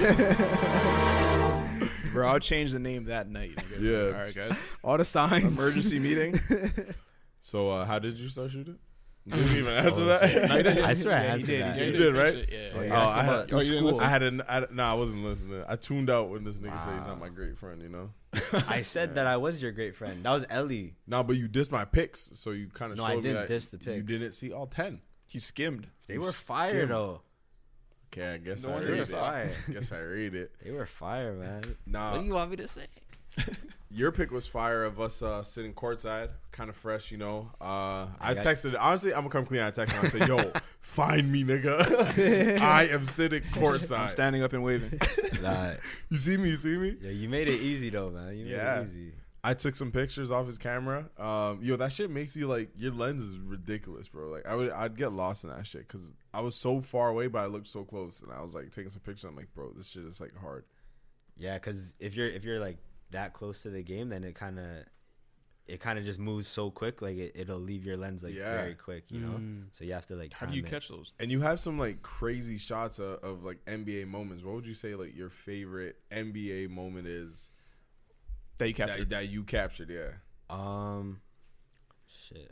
Bro, I'll change the name that night. nigga. Yeah. All right, guys. All the signs. Emergency meeting. So, how did you start shooting? You didn't even answer that. I swear I he answered did, that. You did, right? Yeah. Oh, you Oh, asked I about- had, Oh, you didn't listen? I wasn't listening. I tuned out when this nigga said he's not my great friend, you know? I said that I was your great friend. That was Ellie. No, but you dissed my picks, so you kind of No, showed I me didn't that diss the you picks. didn't see all 10. He skimmed. They were fire skimmed. though. Okay, I guess No I wonder read you it. stopped. Guess I read it. They were fire, man. Nah. What do you want me to say? Your pick was fire of us sitting courtside, kind of fresh, you know. I got- texted, honestly, I'm going to come clean. I texted him. I said, yo, find me, nigga. I am sitting I'm courtside. standing up and waving. Nah, You see me? You see me? yeah, you made it easy though, man. You made Yeah. it easy. I took some pictures off his camera. Yo, that shit makes you like your lens is ridiculous, bro. Like I'd get lost in that shit because I was so far away, but I looked so close, and I was like taking some pictures. I'm like, bro, this shit is like hard. Yeah, because if you're like that close to the game, then it kind of just moves so quick. Like it'll leave your lens like Yeah. very quick, you know. So you have to like. How do you time it. catch those? And you have some like crazy shots of like NBA moments. What would you say like your favorite NBA moment is That you captured. that you captured? Yeah. Shit.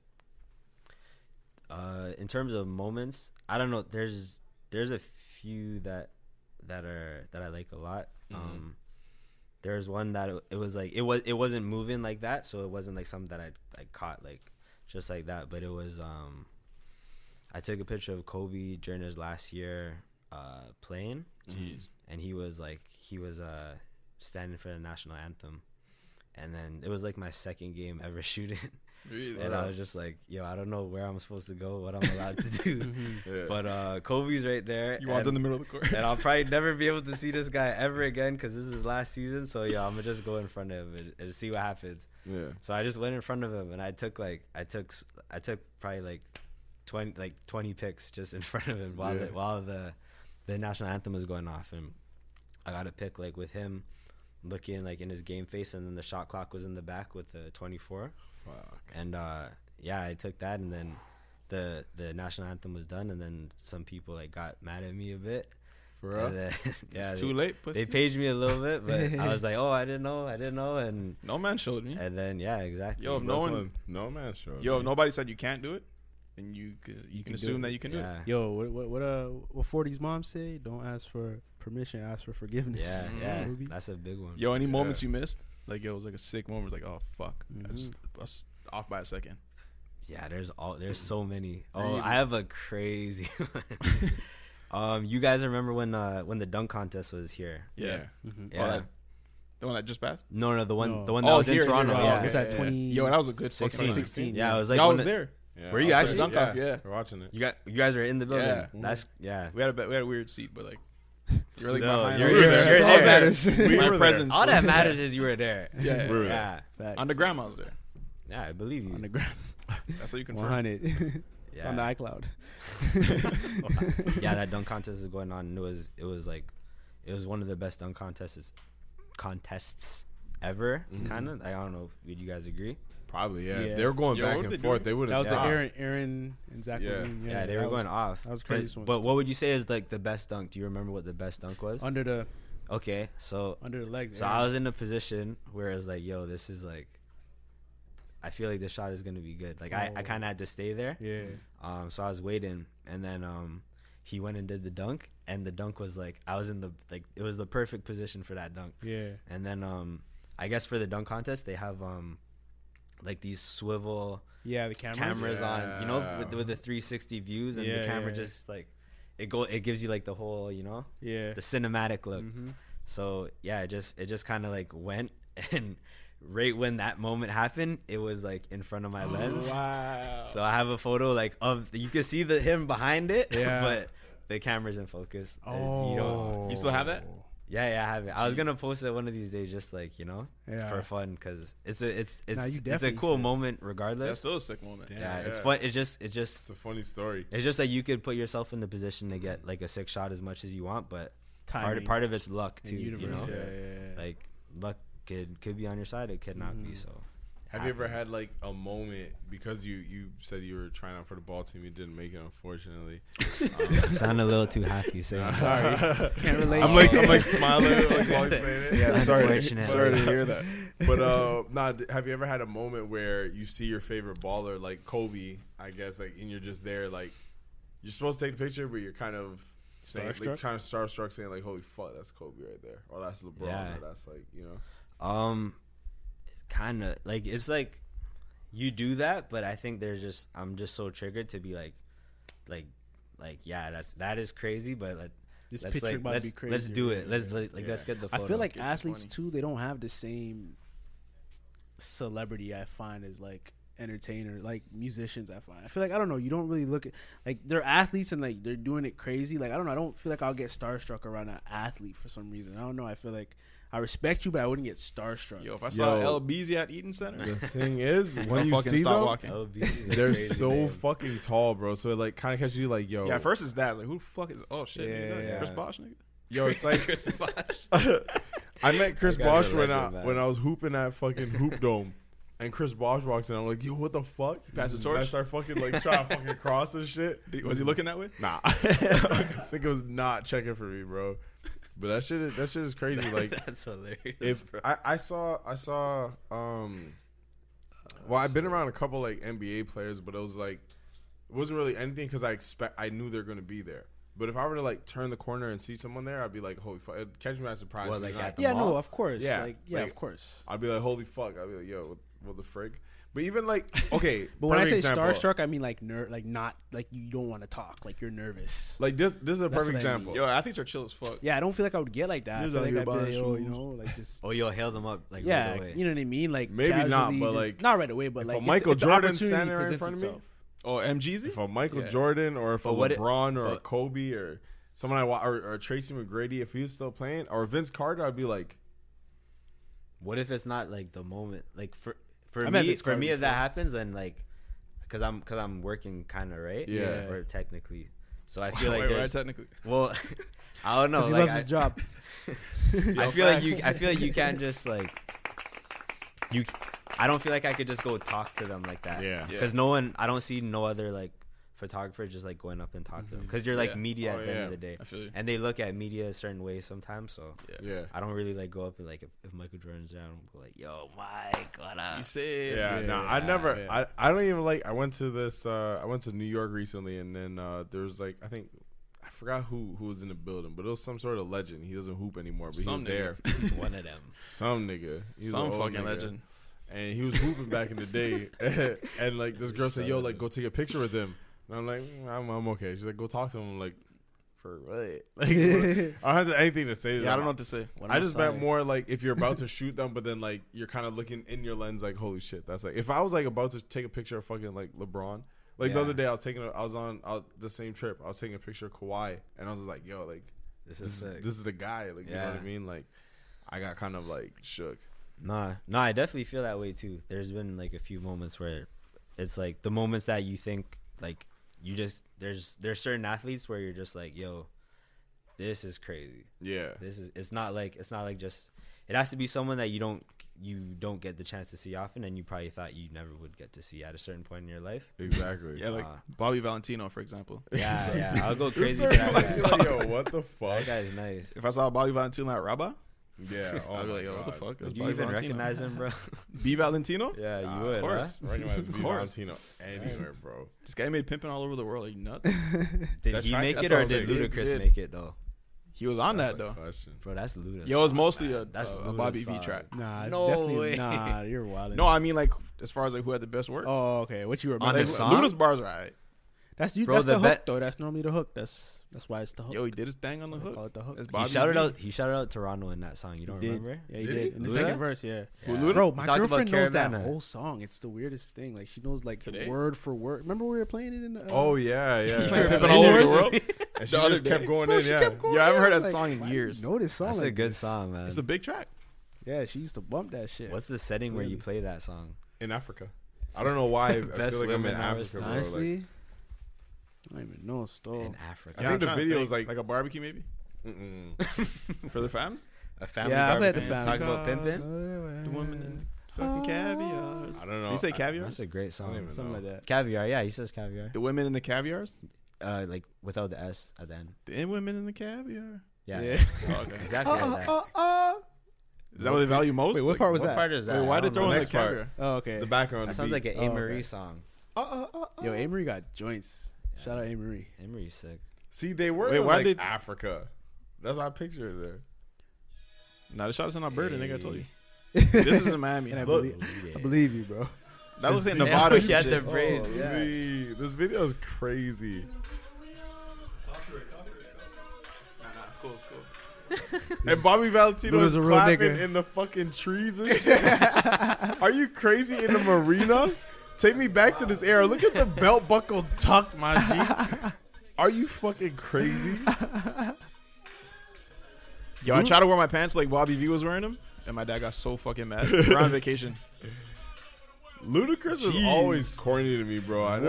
In terms of moments, I don't know. There's a few that I like a lot. There's one that it was like it wasn't moving like that, so it wasn't like something that I caught like just like that. But it was I took a picture of Kobe during his last year playing, and he was standing for the national anthem, and then it was like my second game ever shooting. Really? And I was just like, yo, I don't know where I'm supposed to go, what I'm allowed to do. Yeah. But Kobe's right there. You walked in the middle of the court. And I'll probably never be able to see this guy ever again because this is his last season. So, yeah, I'm going to just go in front of him and see what happens. Yeah. So I just went in front of him, and I took probably like 20 pics just in front of him while the national anthem was going off. And I got a pic like with him looking like in his game face, and then the shot clock was in the back with the 24. Fuck. And I took that, and then the national anthem was done, and then some people like got mad at me a bit. For real? And then, It's too late, pussy. They paged me a little bit, but I was like, oh, I didn't know, and No man showed me. then yeah, exactly. Yo, no one- No man, sure. Yo, if nobody said you can't do it, and you can assume that you can do it. Yeah. Yo, what 40's mom say? Don't ask for permission, ask for forgiveness. Yeah, that's a big one. Yo, any moments you missed? Like, it was like a sick moment. Like, oh fuck, I was off by a second. Yeah, there's so many. Oh, I have a crazy one. You guys remember when the dunk contest was here? Yeah. Yeah. The one that just passed? No, the one that was in Toronto. Yeah, it was at 20. Yo, that was a good 16. Yeah, it was like y'all was there. Yeah, Were you actually? Dunk Dunk off, We're watching it. You guys are in the building. Yeah. That's We had a weird seat, but like you're like Still, behind. you're there. All that matters. matters. My presence. all that was- matters is you were there. Yeah. We were Yeah. Facts. On the gram, I was there. Yeah, I believe you. On the ground. That's how you confirm. 100. It's on the Yeah. iCloud. Yeah, that dunk contest was going on. And it was one of the best dunk contests ever. Kind of. I don't know. Would you guys agree? Probably, yeah. Yeah. They were going Yo, back what and they forth. doing? They wouldn't That was stop. the Aaron and Zach. Yeah. Levine. Yeah, they were going off. That was crazy. But what would you say is like the best dunk? Do you remember what the best dunk was? under the Okay, so legs? So I was in a position where it was like, yo, this is like, I feel like this shot is gonna be good. Like I kind of had to stay there. Yeah. So I was waiting, and then he went and did the dunk, and the dunk was like, I was in the like, it was the perfect position for that dunk. Yeah. And then I guess for the dunk contest they have like these swivel Yeah, the cameras on, you know, with the 360 views, and the camera just like it gives you like the whole, you know, Yeah. the cinematic look. So yeah, it just kind of like went, and right when that moment happened, it was like in front of my lens. Wow. So I have a photo like of, you can see him behind it, Yeah. but the camera's in focus. You still have that? Yeah, I have it. I was gonna post it one of these days, just like, you know, Yeah. for fun, because it's Nah, you it's a definitely cool should. moment regardless. That's still a sick moment. Yeah, it's Yeah. fun. It's just It's a funny story. it's just like you could put yourself in the position to get like a sick shot as much as you want, but Timing part of it's luck and too. You universe. know, Yeah. like luck could be on your side, it could not be. So Have you ever had like a moment, because you said you were trying out for the ball team, you didn't make it, unfortunately. sound a little too happy saying Sorry. Can't relate. I'm like smiling like while saying it. Yeah, Unfortunately. sorry to hear that. But have you ever had a moment where you see your favorite baller, like Kobe, I guess, like, and you're just there, like, you're supposed to take a picture, but you're kind of saying, like, Starstruck? kind of starstruck, saying like, "Holy fuck, that's Kobe right there," or "That's LeBron," Yeah. or "That's like, you know." Kind of like, it's like you do that, but I think I'm just so triggered to be like yeah, that is crazy, but This let's picture like, about to let's be crazy. let's do it. Let's get the photo. I feel like It's athletes funny. too, they don't have the same celebrity I find as like entertainer, like musicians. I feel like, I don't know, you don't really look at, like, they're athletes and like they're doing it crazy. Like, I don't know, I don't feel like I'll get starstruck around an athlete for some reason. I don't know, I feel like I respect you, but I wouldn't get starstruck. Yo, if I saw Yo. LBZ at Eaton Center, The thing is, when I'll you fucking see stop them, walking. they're so fucking tall, bro. So it like kind of catches you like, yo, Yeah, at first it's that. Like, who the fuck is? Oh shit, nigga, Yeah. Chris Bosh, nigga. yo, it's like I met Chris That guy's Bosh a when legend, man. I was hooping at fucking Hoop Dome, and Chris Bosh walks in. I'm like, yo, what the fuck? Pass the torch? I start fucking like trying to fucking cross and shit. Was he looking that way? Nah, I think it was not checking for me, bro. But that shit is crazy. Like, That's hilarious. if bro. I saw well, I've been around a couple like NBA players, but it was like, it wasn't really anything because I knew they're gonna be there. But if I were to like turn the corner and see someone there, I'd be like, holy fuck, it'd catch me by surprise. What, It's like not- at the Yeah, mall? no, of course. Yeah, Like, like- of course. I'd be like, holy fuck. I'd be like, yo, what the frig? But even like, okay, But when I perfect say example. starstruck, I mean like like not like you don't want to talk, like you're nervous. Like this is a That's perfect what I mean. example. Yo, athletes are chill as fuck. Yeah, I don't feel like I would get like that. I He's feel out like here I'd be buying like, oh, you shoes. know, like just Oh, you'll hail them up like yeah, right away. you know what I mean? Like Maybe not, casually, but, just- like, not right away, but if like a Michael if the Jordan opportunity standing right in presents front of me, itself. Oh, MGZ? if a Michael Yeah. Jordan or if a But what it- LeBron or a but- Kobe or someone or Tracy McGrady, if he was still playing, or Vince Carter, I'd be like, What if it's not like the moment? Like for I met me, Vince Carter if that before. happens, then like, cause I'm working kind of right. Yeah. Or technically, so I feel like Wait, right, there's technically. well, I don't know. 'Cause he Like loves his job. I feel like you can't just like you. I don't feel like I could just go talk to them like that. Yeah. Because I don't see no other like photographer just like going up and talk to them, because you're like Yeah. media Oh, at the end yeah. of the day, I feel you. and they look at media a certain way sometimes. So yeah. I don't really like go up and like if Michael Jordan's there, I don't go like, yo, Mike, what up? You said. Yeah, no, I never. I don't even like. I went to New York recently, and then there was like I I forgot who was in the building, but it was some sort of legend. He doesn't hoop anymore, but Some he was there. One of them. Some nigga. He's Some an old fucking nigga. legend. And he was hooping back in the day. And like this girl said, yo, like go take a picture with him. And I'm like, I'm okay. She's like, go talk to him. I'm like, for what? Like, I don't have anything to say to them. Yeah, I don't know what to say. I just meant more like if you're about to shoot them, but then like you're kind of looking in your lens like, holy shit. That's like, if I was like about to take a picture of fucking like LeBron, like the other day I was on the same trip. I was taking a picture of Kawhi and I was like, yo, like this is the guy. Like, you know what I mean? Like I got kind of like shook. Nah, I definitely feel that way too. There's been like a few moments where it's like the moments that you think like you just there's certain athletes where you're just like, yo, this is crazy. Yeah. It's not like just, it has to be someone that you don't get the chance to see often, and you probably thought you never would get to see at a certain point in your life. Exactly. Yeah, like Bobby Valentino, for example. Yeah, I'll go crazy for that guy. Like, yo, what the fuck? That guy's nice. If I saw Bobby Valentino at Rabah, yeah, I'd be like, yo, what the fuck? Would you even recognize him, bro? B Valentino? Yeah, you would. Of course. Huh? Recognize B Valentino anywhere, bro. This guy made pimping all over the world. Are you nuts? Did he make it or did Ludacris make it though? He was on that though. Bro, that's Ludacris. Yo, it's mostly a Ludacris Bobby V song. track. Nah, it's No definitely way. nah. You're wild. No, I mean like as far as like who had the best work. Oh, okay. What you On remember? the Like, song? Luda's bars are alright. That's Bro, that's the the hook bet- though. That's normally the hook. That's why it's the hook. Yo, he did his thing on the They hook. call it the hook. It's He Bobby shouted V. out. He shouted out Toronto in that song. You don't He did. remember? Yeah, he Did did. he? In the Luda? second verse, yeah. Who, Luda? Bro, He my talked girlfriend about knows that Caravana. whole song. It's the weirdest thing. Like she knows like Today? word for word. Remember we were playing it in the Oh yeah, yeah. played yeah. Pimpin' all over the world. And she The other just kept day. going Bro, in. she Yeah. kept going Yeah, I haven't in, heard that like, song in why do years. you know this song. That's like a good this? song, man. It's a big track. Yeah, she used to bump that shit. What's the setting where you play that song? In Africa. I don't know why. I Best feel like I'm in women I've ever Africa, seen. bro. Honestly, I don't even know. Still, In Africa. I think the I'm trying to video is like a barbecue maybe for the fams. A family yeah, I played the barbecue. family. Talk about pimping. The woman in fucking caviars. I don't know. Did you say caviars? That's a great I don't song. even something know. like that. Caviar, yeah, he says caviar. The women in the caviars. Like without the S at the end. The women in the caviar. Yeah, Yeah. Oh, okay. exactly like that. Is that what they value most? Wait, what Like, part was What that? part is that? Wait, why I did don't they throw know. in the Next part. caviar? Oh, okay. The background. That the sounds beat. like an Oh, Amory okay. song. Yo, Amory got joints. Shout out Amory. Amory's sick. See, they were Wait, in why like did- Africa. That's why I picture it there. Nah, the shot is in Alberta, nigga. I told you. This is in Miami. And I Look, believe you, bro. that was in Yeah, Nevada. or we some had shit. the braids. Oh, yeah. Lee, this video is crazy. It's cool. It's cool. And Bobby Valentino Luda's is a real clapping nigga. in the fucking trees and shit. Are you crazy in the marina? Take me back to this era. Look at the belt buckle tucked, my G. Are you fucking crazy? Yo, I tried to wear my pants like Bobby V was wearing them, and my dad got so fucking mad. We're on vacation. Ludacris is always corny to me, bro. I never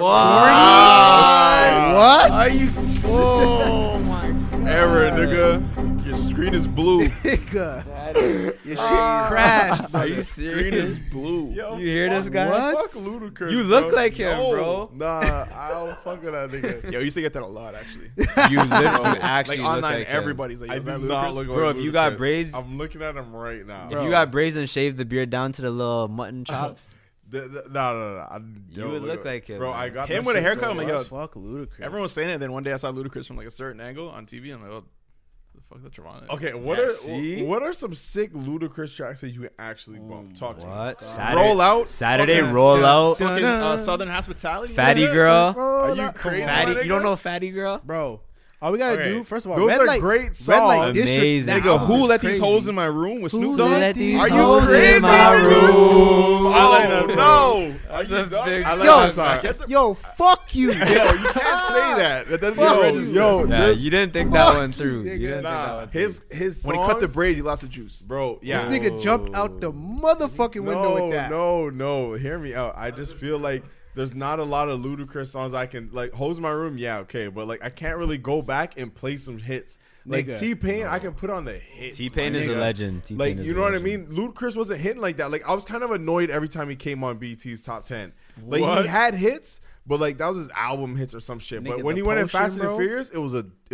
What? Are you? Oh my god. Error, nigga. Your screen is blue. Nigga. Your shit crashed. Are you Screen is serious? blue. Yo, You hear this fuck- guy? What? Fuck Ludacris. You look bro. like him, No. bro. Nah, I don't fuck with that nigga. Yo, I used to get that a lot, actually. You literally actually Like look online, like him. everybody's like, I yo, is do that not Ludacris? look like Bro, if you got Ludacris. braids- I'm looking at him right now. If you got braids and shaved the beard down to the little mutton chops, No. I You don't would look like him, bro. man. I got Him the with a six haircut, I'm so like, yo, much. Fuck Ludacris. Everyone was saying it, then one day I saw Ludacris from like a certain angle on TV, and I'm like, oh, the fuck, that's Toronto. Okay, see? what are some sick Ludacris tracks that you can actually bump? Talk to me. what? Roll out. Saturday Fucking- roll out. Fucking, Southern Hospitality. Fatty Yeah. girl. Are you crazy? Fatty. my You don't nigga? know Fatty girl? Bro, all we gotta Okay, do, first of all, those Red are Light, great Red songs. Light District. Amazing that Nigga, song who is let these crazy. hoes in my room with Who Snoop Dogg? let these Are you hoes crazy? in my room? I like that song. No. That's a big I like Yo, that song. Yo, fuck you. Yo, you can't say that. That doesn't get registered. Yo, Yeah, this- you didn't think that Fuck one you, through. You nigga. didn't think that nah, one through. his songs, When he cut the braids, he lost the juice. bro. Yeah, This nigga jumped out the motherfucking window with that. No. Hear me out. I just feel like there's not a lot of Ludacris songs I can like. Hose My Room, yeah, okay, but like I can't really go back and play some hits. Like Nigga. T-Pain, I can put on the hits. T-Pain my is a nigga. legend. T-Pain Like is you a know what I legend. mean? Ludacris wasn't hitting like that. Like I was kind of annoyed every time he came on BT's top 10. Like What? he had hits, but like that was his album hits or some shit. Nigga, But when The he went in Potion, Fast and bro? Furious, it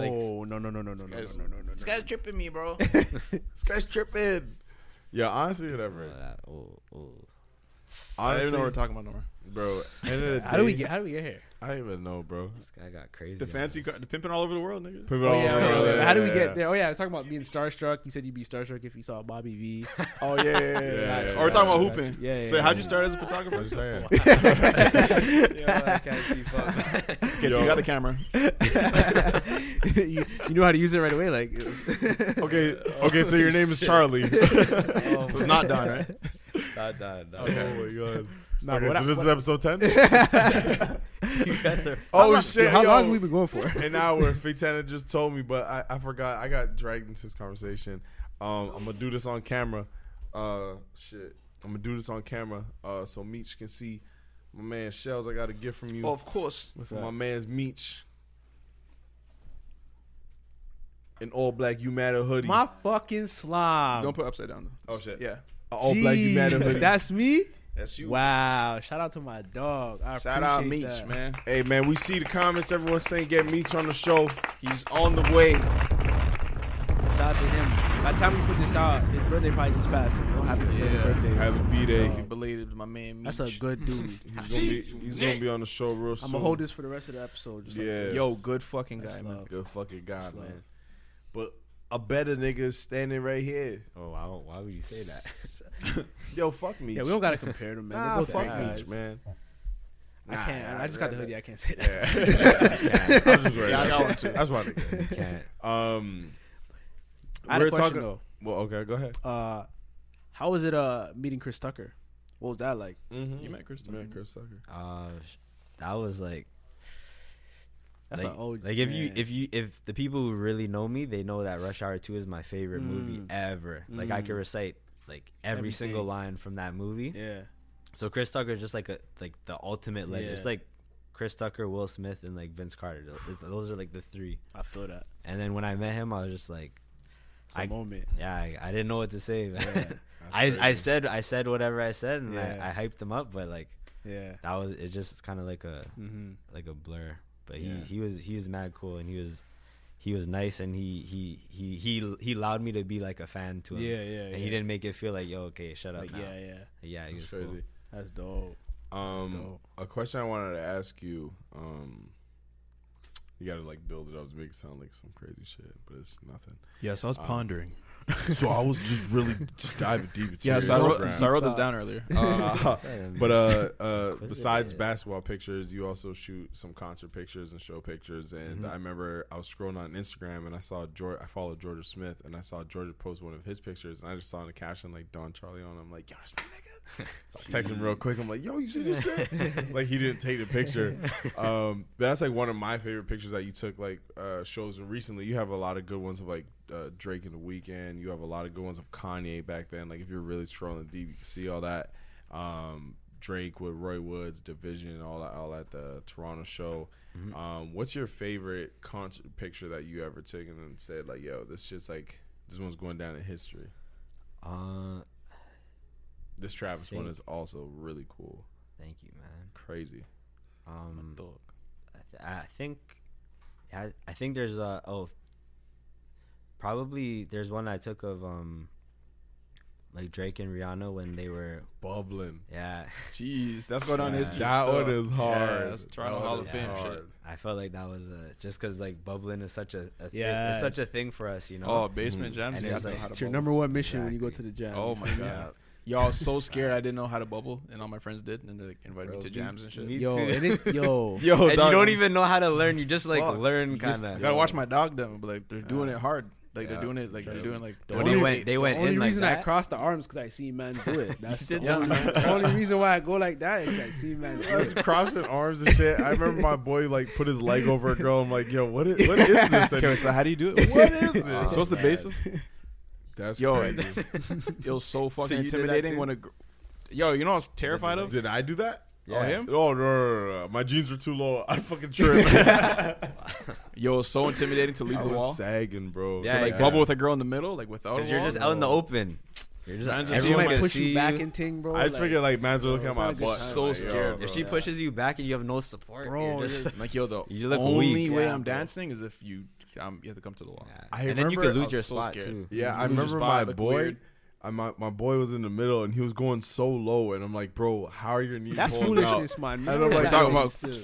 No. This guy's tripping me, bro. This guy's tripping. Yeah, honestly, whatever. I don't even know what we're talking about no more. Bro, end of the How do we day, get here? I don't even know, bro. This guy got crazy. The fancy car, the pimping all over the world, nigga. Put it Oh, all yeah, over. yeah. How do we get there? Oh yeah, I was talking about being starstruck. You said you'd be starstruck if you saw Bobby V. Oh yeah. yeah, Or we're talking about yeah. hooping. Yeah, So yeah, how'd yeah. you start as a photographer? What you saying? Yo, I can't keep up. Okay, so you got the camera. you know how to use it right away. Like, Okay, so your name is Charlie. So it's not done, right? Not. Oh my god. Nah, Okay, what so I- this is episode 10? You guys are Oh shit. how yo. long have we been going for? An hour. Fatana just told me, but I forgot. I got dragged into this conversation. I'm gonna do this on camera. Shit. I'm gonna do this on camera. So Meech can see my man Shells. I got a gift from you. Oh, of course. So my man's Meech. An all black You Matter hoodie. My fucking slime. Don't put upside down though. Oh shit. Yeah. An all black You Matter Jeez, hoodie. That's me. That's you. Wow! Shout out to my dog. I Shout out appreciate Meech, that. man. Hey man, we see the comments. Everyone's saying get Meech on the show. He's on the way. Shout out to him. By the time we put this out, his birthday probably just passed. So don't happy birthday. Happy B-Day. Happy belated, my man Meech. That's a good dude. He's gonna be on the show real soon. I'm gonna hold this for the rest of the episode. Just Yeah. like this. Yo, good fucking That's guy, man. love. Good fucking guy, Slow. man. But a better nigga is standing right here. Oh, wow. Why would you say that? Yo, fuck Meech. Yeah, we don't gotta compare them, man. Nah, They're both fuck guys. Meech, man. I can't. I just got the hoodie. I can't say that. Yeah. I'm just ready. Yeah, I got one too. That's my nigga. You can't. I had a we're question talking. though. Well, okay, go ahead. How was it meeting Chris Tucker? What was that like? Mm-hmm. You met Chris Tucker. Chris Tucker. That was like. That's like, an old. like if the people who really know me, they know that Rush Hour 2 is my favorite movie ever. Like I could recite like every single line from that movie. Yeah. So Chris Tucker is just like the ultimate legend. Yeah. It's like Chris Tucker, Will Smith, and like Vince Carter. Those are like the three. I feel that. And then when I met him, I was just like, It's a moment. yeah, I didn't know what to say, man. Yeah. I said whatever I said, and Yeah. I hyped him up, but like Yeah. that was it. Just kind of like a blur. But he was mad cool, and he was nice, and he allowed me to be like a fan to him. Yeah, yeah. And he didn't make it feel like, yo, okay, shut up Like, now. yeah. He was Crazy. cool. That's dope. A question I wanted to ask you. You gotta like build it up to make it sound like some crazy shit, but it's nothing. Yes, I was pondering. So I was just really just diving deep into Yeah, your so Instagram. I wrote this down earlier. But besides basketball pictures, you also shoot some concert pictures and show pictures. And I remember I was scrolling on Instagram and I saw I followed Georgia Smith, and I saw Georgia post one of his pictures, and I just saw in the caption like Don Charlie on. I'm like, yo, that's my nigga. So I text him real quick. I'm like, yo, you see this shit? Like he didn't take the picture. But that's like one of my favorite pictures that you took. Like shows recently. You have a lot of good ones of like Drake in The Weeknd. You have a lot of good ones of Kanye back then. Like if you're really scrolling deep, you can see all that. Drake with Roy Woods, Division, all at the Toronto show. What's your favorite concert picture that you ever taken and said like, yo, this one's going down in history? This Travis one is also really cool. Thank you, man. Crazy. I think there's probably there's one I took of like Drake and Rihanna when they were bubbling. Yeah. Jeez, that's going on in history. That still. one is hard. Yeah, that's Toronto Hall of Fame shit. I felt like that was just because like bubbling is such a Yeah. it's such a thing for us, you know. Oh, basement jams. And You it's gotta know like- how to It's your bubble. number one mission when you go to the jam. Oh my god. Y'all was so scared I didn't know how to bubble, and all my friends did, and they like invited me to jams and shit. me Yo, too. and it's, yo, Yo, And dog, you don't even know how to learn. You just like fuck. learn You just kind of. gotta watch my dog them, but like they're doing it hard. Like they're doing it like True. they're doing like When they went the in only like reason I that. cross the arms because I see man do it. That's the did the only reason why I go like that is I see man do That's it. crossing arms and shit. I remember my boy like put his leg over a girl. I'm like, yo, what is this? Okay, so how do you do it? What is this? So what's the basis? That's Yo, crazy. it was so fucking you did that intimidating too? when yo, you know what I was terrified of? Did I do that? Oh, him? Oh no. My jeans were too low. I fucking tripped. Yo, it was so intimidating to leave I the was wall. sagging, bro. Yeah, To like yeah. bubble with a girl in the middle, like without. Because a you're wall? just out in the open. You're just Man, just everyone She might can push see you back and ting, bro. I just figured like man's were looking at it's my not a good butt. time. So Like, scared, yo, bro. If she pushes you back and you have no support, Bro, you're just Like yo, the You look only weak. way Yeah, I'm bro. dancing is if you have to come to the wall. yeah. I And then you remember could I lose was your so spot scared. too. Yeah, I You lose your remember spot, my look boy. weird. my boy was in the middle and he was going so low, and I'm like, bro, how are your knees? That's holding foolishness, out? man. And I'm like, we're talking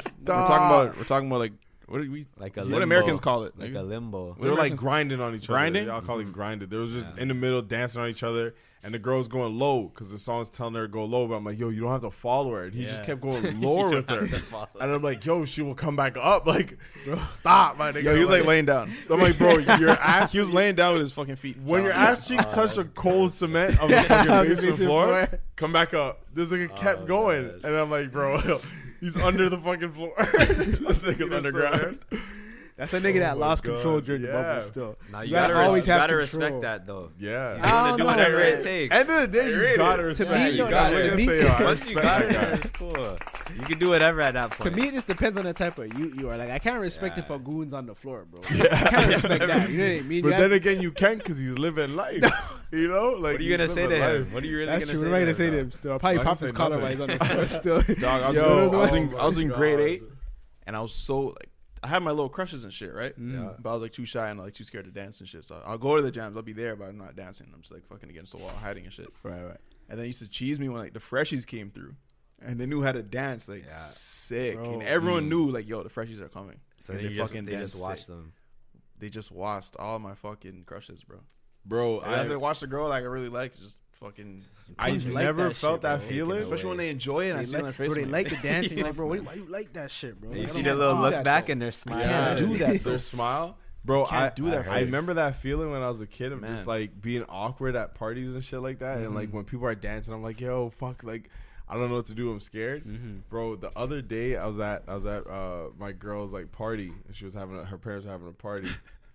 about like what do we like a what limbo. Americans call it? Like a limbo. They were like grinding on each other. Grinding? Y'all call it grinding. They was just in the middle dancing on each other, and the girl's going low because the song's telling her to go low. But I'm like, yo, you don't have to follow her. And he just kept going lower with her. And I'm like, yo, she will come back up. Like, bro, stop, my nigga. Yo, he was like laying down. I'm like, bro, your ass. He was laying down with his fucking feet. When your ass cheeks touch the cold cement of the fucking basement floor, come back up. This nigga kept going, and I'm like, bro, he's under the fucking floor. This nigga's underground. That's a nigga that lost control during the bubble. Yeah. Still, Now you gotta always have control. respect that though. Yeah. You want to do whatever it takes. End of the day, you gotta respect. me, it. no, You gotta no, to just me- say, I Once you respect got that it, guy. it's cool. You can do whatever at that point. To me, it just depends on the type of you are. Like, I can't respect it for goons on the floor, bro. I can't respect that. You know what I mean? But then again, you can because he's living life. You know, like what are you gonna say to him? What are you really that's gonna true. say? What am I gonna say to him? him? Still, I'll probably Not pop gonna his say collar while nothing. he's on the floor. Still, Dog, I was in grade 8, and I was so like, I had my little crushes and shit, right? Yeah. But I was like too shy and like too scared to dance and shit. So I'll go to the jams, I'll be there, but I'm not dancing. I'm just like fucking against the wall, hiding and shit. Right. And then he used to cheese me when like the freshies came through, and they knew how to dance like sick, Bro. and everyone knew like, yo, the freshies are coming. So and they just danced watch sick. them. They just watched all my fucking crushes, bro. Bro, And after they watched the girl like I really liked, just fucking. I Teens like never that felt shit, that bro. feeling. Especially when they enjoy it and I see it on their face. Bro, they I'm like the like, dance. And you're like, bro, why you like that shit, bro? And you Like, I see don't the little do look that, back though. and they're smiling. can't do that, though. Their smile. Bro, can't do that, I remember that feeling when I was a kid of Man. just like being awkward at parties and shit like that. And like when people are dancing, I'm like, yo, fuck, like I don't know what to do. I'm scared. Bro, the other day I was at my girl's like party, and she was having her parents were having a party.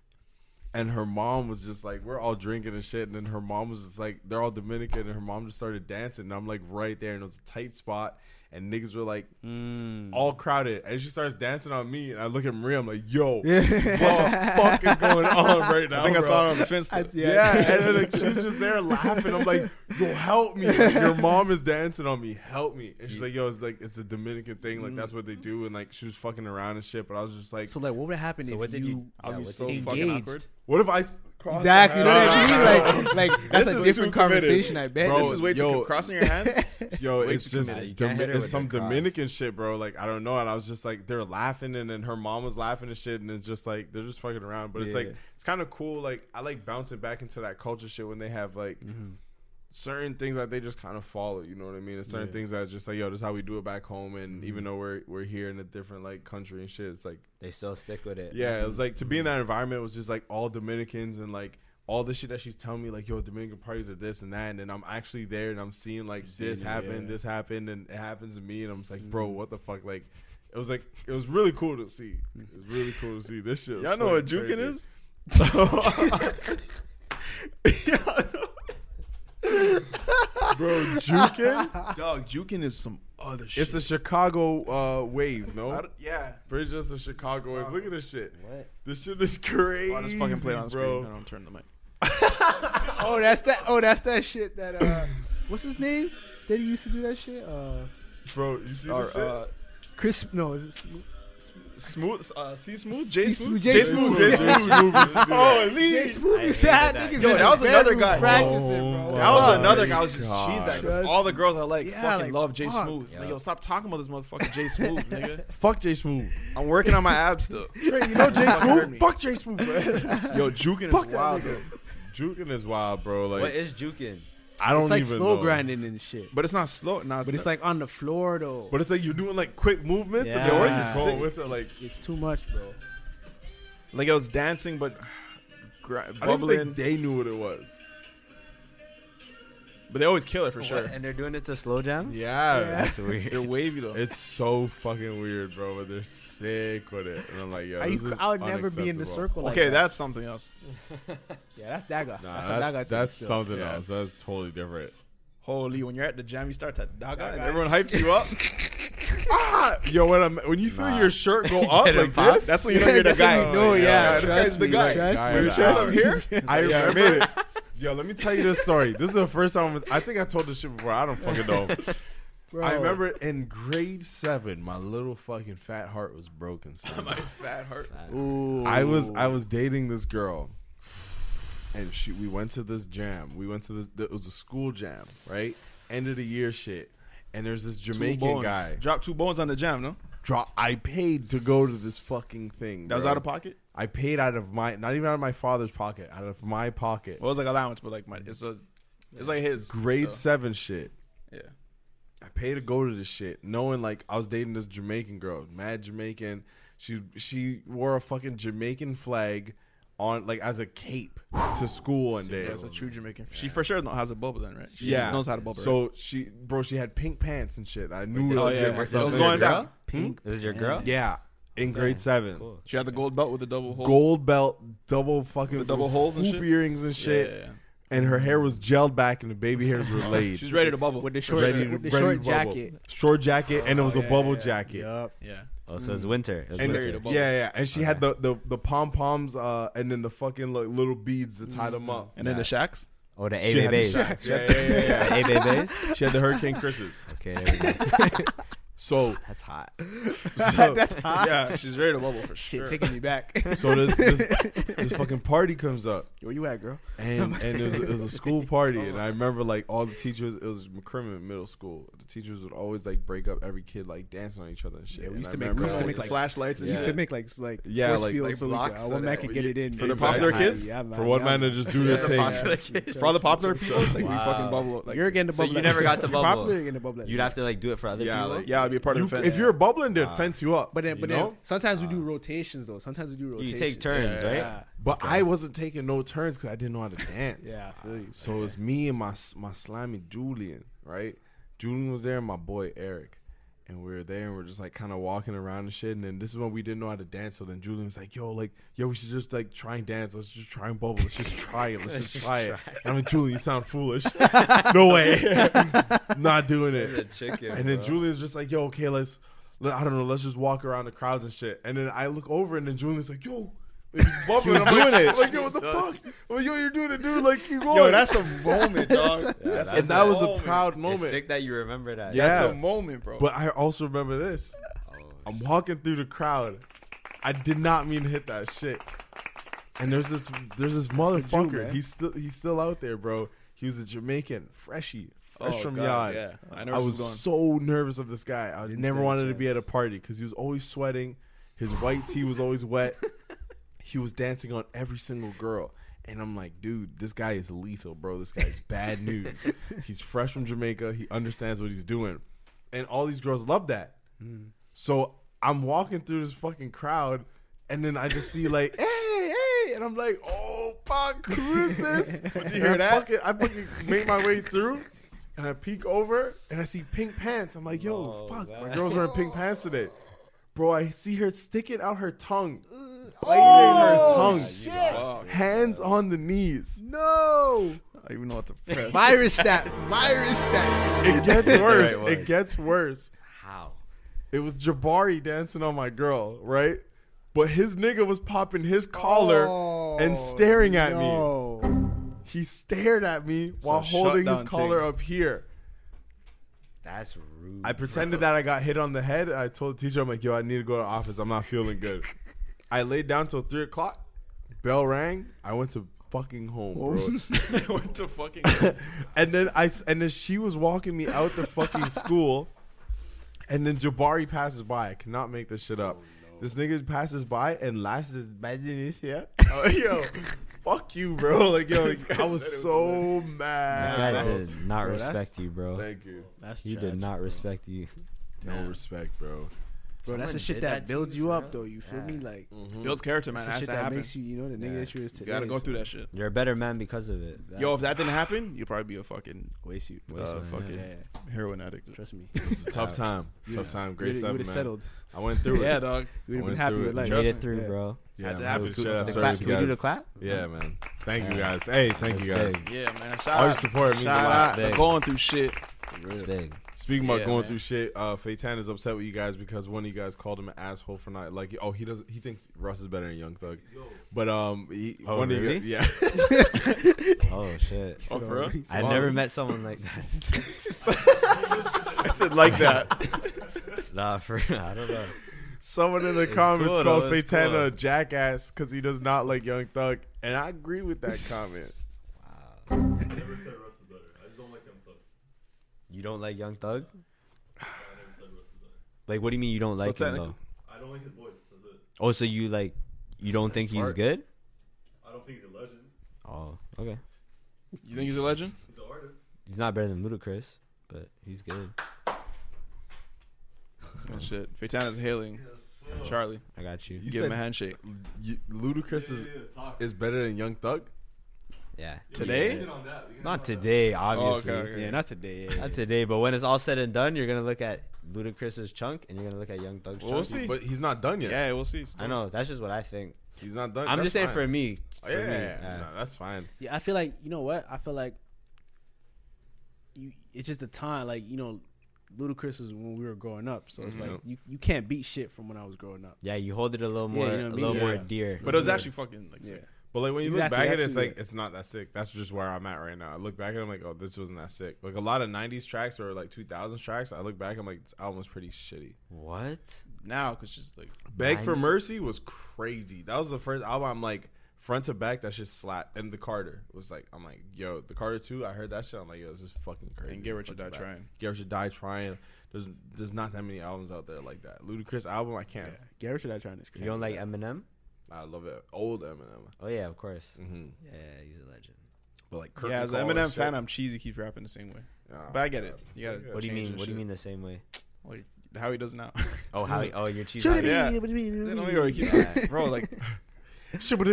And her mom was just like, we're all drinking and shit. And then her mom was just like, they're all Dominican. And her mom just started dancing. And I'm like right there. And it was a tight spot. And niggas were like all crowded. And she starts dancing on me. And I look at Maria. I'm like, yo, what the fuck is going on right now? I think I bro? saw it on the fence. Yeah. And then like, she was just there laughing. I'm like, yo, help me. Like, your mom is dancing on me. Help me. And she's like, yo, it's a Dominican thing. Like, that's what they do. And like, she was fucking around and shit. But I was just like, So like, what would happen So if what did you? I'll be what so did you- fucking awkward. what if I cross Exactly. You know what I mean? Like that's This a is different too committed. conversation. I bet. Bro, This is way yo. too crossing your hands. Yo, Way it's too just committed. You can't hit her it's with some the cross. Dominican shit, bro. Like I don't know, and I was just like, they're laughing, and then her mom was laughing and shit, and it's just like they're just fucking around. But it's like it's kind of cool. Like I like bouncing back into that culture shit when they have like certain things that they just kind of follow. You know what I mean? And certain things that just like, yo, this is how we do it back home. And even though we're here in a different like country and shit, it's like They still stick with it. yeah, it was like to be in that environment was just like all Dominicans and like all the shit that she's telling me, like, yo, Dominican parties are this and that, and then I'm actually there and I'm seeing like this happened, and it happens to me, and I'm just like, bro, what the fuck? Like, it was really cool to see. It was really cool to see this shit. Y'all know what juking is? Bro, juking? Dog, juking is some other shit. It's a Chicago wave, no? Yeah. Pretty just a Chicago wave. Look at this shit. What? This shit is crazy, I'll just fucking play it on the screen. bro. I don't turn the mic. Oh, that's that shit. That what's his name? That he used to do that shit. Bro, you see this shit? Chris. No, is it Smooth, C Smooth, J J Smooth, Smooth, J J Smooth. Smooth, J Smooth. Oh, Jay Smooth? I Is hated that that. niggas Yo, in that was the another bedroom guy. practicing, bro. That was Oh another my guy. I was just God. cheese that because Trust all the girls I like Yeah, fucking like, love J fuck. Smooth. Yeah. Like, yo, stop talking about this motherfucker J Smooth, nigga. Fuck J Smooth. I'm working on my abs still. You know J Fucking hurt Smooth? me. Fuck J Smooth, man. Yo, juking Fuck is that wild, nigga. though. Juking is wild, bro. Like What is juking? I don't It's like even slow know. grinding and shit. But it's not slow. No, But it's like on the floor though. But it's like you're doing like quick movements. Yeah. And you're always Yeah. going with it. Like It's too much, bro. like it was dancing, but I don't bubbling. think they knew what it was. But they always kill it for sure. And they're doing it to slow jams? Yeah, That's weird. They're wavy though. it's so fucking weird, bro. But they're sick with it, and I'm like, yo, Are you, this is I would never be in the unacceptable. circle. Like Okay, that. that's something else. Yeah, that's Daga. Nah, that's a Daga thing that's still. something Yeah. else. That's totally different. Holy, when you're at the jam, you start that daga, and everyone hypes you up. Yo, when you feel your shirt go up Get him like popped. this, That's when you know you're the That's when guy. you know, yeah. this guy's Trust the me, guy. trust Guy me. of the Shirts hour. up here. I made it. Yo, let me tell you this story. This is the first time. I think I told this shit before. I don't fucking know. Bro. I remember in grade 7, my little fucking fat heart was broken. Son. My fat heart. Ooh. I was dating this girl. and we went to this jam. We went to it was a school jam, right? End of the year shit. And there's this Jamaican guy. Dropped 2 bones on the jam, no? I paid to go to this fucking thing. That was out of pocket? I paid out of not even out of my father's pocket, out of my pocket. Well, it was like allowance, but like it's like his grade 7 shit. Yeah. I paid to go to this shit, knowing like I was dating this Jamaican girl, mad Jamaican. She wore a fucking Jamaican flag on like as a cape to school one day. That's a true Jamaican. She for sure has a bubble then, right? She knows how to bubble. So right? she had pink pants and shit. I knew it was going down. Pink? It was your girl? Yeah. In grade 7. Cool. She had the gold belt with the double holes. Gold belt, double fucking double holes and hoop shit? earrings and shit. Yeah. And her hair was gelled back and the baby hairs were laid. She's ready to bubble. With the short jacket. Short jacket, and it was a bubble jacket. Yup. Yeah. Oh, so it's winter. It was And winter. yeah. And she had the pom-poms and then the fucking like, little beads to tie them up. And then the shacks. Oh, the She had the A-Babies. shacks. Yeah. The A-Babies? She had the Hurricane Chris's. Okay, there we go. So That's hot. That's hot. Yeah, she's ready to bubble for sure. Shit, taking me back. So this fucking party comes up. Where you at, girl? And it was a school party, and I remember like all the teachers. It was McCrimmon Middle School. The teachers would always like break up every kid like dancing on each other and shit. Yeah, we And used I to make remember, like flashlights and We used shit. to make like Yeah, force like fields so blocks one so man that could get it in for the popular kids? Yeah, man, for one yeah, man to just do their The thing. popular kids. For all the popular people, like we Wow. fucking bubble. Like You're getting the So bubble. you never got to bubble. Popular, you're getting the bubble. You'd have to like do it for other Yeah, people. like- yeah, I'd be a part of the fence. If you're bubbling, they'd fence you up. But then, you know? sometimes we do rotations though. Sometimes we do rotations. You take turns, right? Yeah. But I wasn't taking no turns because I didn't know how to dance. Yeah, I feel you. So it was me and my slimy Julian, right? Julian was there and my boy Eric. And we were there and we're just like kind of walking around and shit. And then this is when we didn't know how to dance. So then Julian was like, yo, we should just like try and dance. Let's just try and bubble. Let's just try it. Let's just try it. And I'm like, Julian, you sound foolish. No way. Not doing it. And then Julian's just like, yo, okay, let's just walk around the crowds and shit. And then I look over and then Julian's like, yo, he's bubbling. I'm doing it. I'm like, yo, what the fuck? I'm like, yo, you're doing it, dude. Like, keep going. Yo, that's a moment, dog. And that was a proud It's moment. sick that you remember that. Yeah. That's a moment, bro. But I also remember this. I'm walking through the crowd. I did not mean to hit that shit. And there's this motherfucker. He's still out there, bro. He was a Jamaican, fresh from Yard. Yeah, I was so nervous of this guy. I never wanted to be at a party because he was always sweating. His white tee was always wet. He was dancing on every single girl. And I'm like, dude, this guy is lethal, bro. This guy is bad news. He's fresh from Jamaica. He understands what he's doing. And all these girls love that. So I'm walking through this fucking crowd, and then I just see like, hey, and I'm like, oh, fuck, who is this? Did you hear that? I fucking make my way through, and I peek over, and I see pink pants. I'm like, yo, fuck, my girl's wearing pink pants today. Bro, I see her sticking out her tongue. Biting her tongue. Fuck. Hands on the knees. No. I don't even know what to press. Virus stat. It gets worse. Right, It gets worse. How? It was Jabari dancing on my girl, right? But his nigga was popping his collar and staring at me. He stared at me while holding his collar up here. That's rude. I pretended that I got hit on the head. I told the teacher, I'm like, yo, I need to go to the office. I'm not feeling good. I laid down till 3 o'clock. Bell rang. I went to fucking home, bro. I went to fucking. and then she was walking me out the fucking school. And then Jabari passes by. I cannot make this shit up. This nigga passes by and lashes his badge here. Yo, fuck you, bro. Like, yo, I was so mad. That guy bro. did not Bro, respect you, bro. Thank you. You did not respect you. No respect, bro. Bro, that's the shit did that that to builds you you for up, real? though. You feel me? Like, Builds character, man. that's the That's shit that that happen. makes you, you know, the nigga that you is You today. gotta go so- through that shit. You're a better man because of it. Yo, if that didn't happen, you'd probably be a fucking Waste you. fucking heroin addict. Trust me. It's a tough time. Tough time. Great You stuff, would man. have settled. I went through it. Yeah, dog. You would have went been happy through with it. life. Made it Trust through, me. bro. Yeah, Had to man. happen. Shit, I The started clap, with can you we do the guys. clap? Yeah, man. Thank you guys. Hey, thank you guys. Big. Yeah, man. Shout All your out. support means a Shout lot. out. Big. Going through shit. It's big. Speaking about Yeah, going man. through shit, Feitan is upset with you guys because one of you guys called him an asshole for not like. Oh, he doesn't. He thinks Russ is better than Young Thug, but Oh, one of really? you, yeah. Oh shit. Oh, for real? I never met someone like that. I said like that. Nah, for I don't know. Someone in the comments cool, called though. It's Faitana cool. a jackass because he does not like Young Thug, and I agree with that comment. I never said Russ is better. I just don't like Young Thug. You don't like Young Thug? I never said Russ is better. Like, what do you mean you don't like him technically- though? I don't like his voice. That's it. Oh, so you don't think he's smart. good? I don't think he's a legend. Oh, okay. You think he's a legend? He's an artist. He's not better than Ludacris, but he's good. Oh, shit. Faitana's hailing Charlie. I got you. You Give him said a handshake. Ludacris Talk. is better than Young Thug. Yeah. Today? We can on that. We can Not on that. today, obviously. okay. Yeah, not today. Not today, but when it's all said and done, you're gonna look at Ludacris's chunk and you're gonna look at Young Thug's Well, chunk. we'll see. But he's not done yet. Yeah, we'll see. I know. That's just what I think. He's not done. I'm That's just saying fine. for me. Oh, For me, yeah, no, that's fine. Yeah, I feel like, you know what? I feel like it's just the time. Like, you know, Ludacris was when we were growing up, so it's like you can't beat shit from when I was growing up. Yeah, you hold it a little more, you know what I a little mean? more Yeah. dear. But it was actually fucking like Yeah. sick. But like when you Exactly, look back at it, that's it's who- like it's not that sick. That's just where I'm at right now. I look back at it, I'm like, oh, this wasn't that sick. Like a lot of '90s tracks or like 2000s tracks, I look back, I'm like, this album was pretty shitty. What? Now, because she's like, Beg for 90s? Mercy was crazy. That was the first album I'm like front to back. That shit slapped. And the Carter was like, I'm like, yo, the Carter 2. I heard that shit. I'm like, yo, this is fucking crazy. and Get Rich or Front Die to back. Trying. Get Rich or Die Trying. There's not that many albums out there like that. Ludacris album, I can't. Garrett should I trying this? You don't like Eminem? I love it. Old Eminem. Oh yeah, of course. Mm-hmm. Yeah, he's a legend. But like, Kurt Yeah, as an McCall and Eminem shit. fan, I'm cheesy. Keeps rapping the same way. Yeah, But I get it. You gotta What do you change mean? and What do you shit. mean the same way? Like how he does now. Oh, how? Oh, you're cheesy. Should it be? Yeah. What do you mean? They don't even keep- Bro, like sounds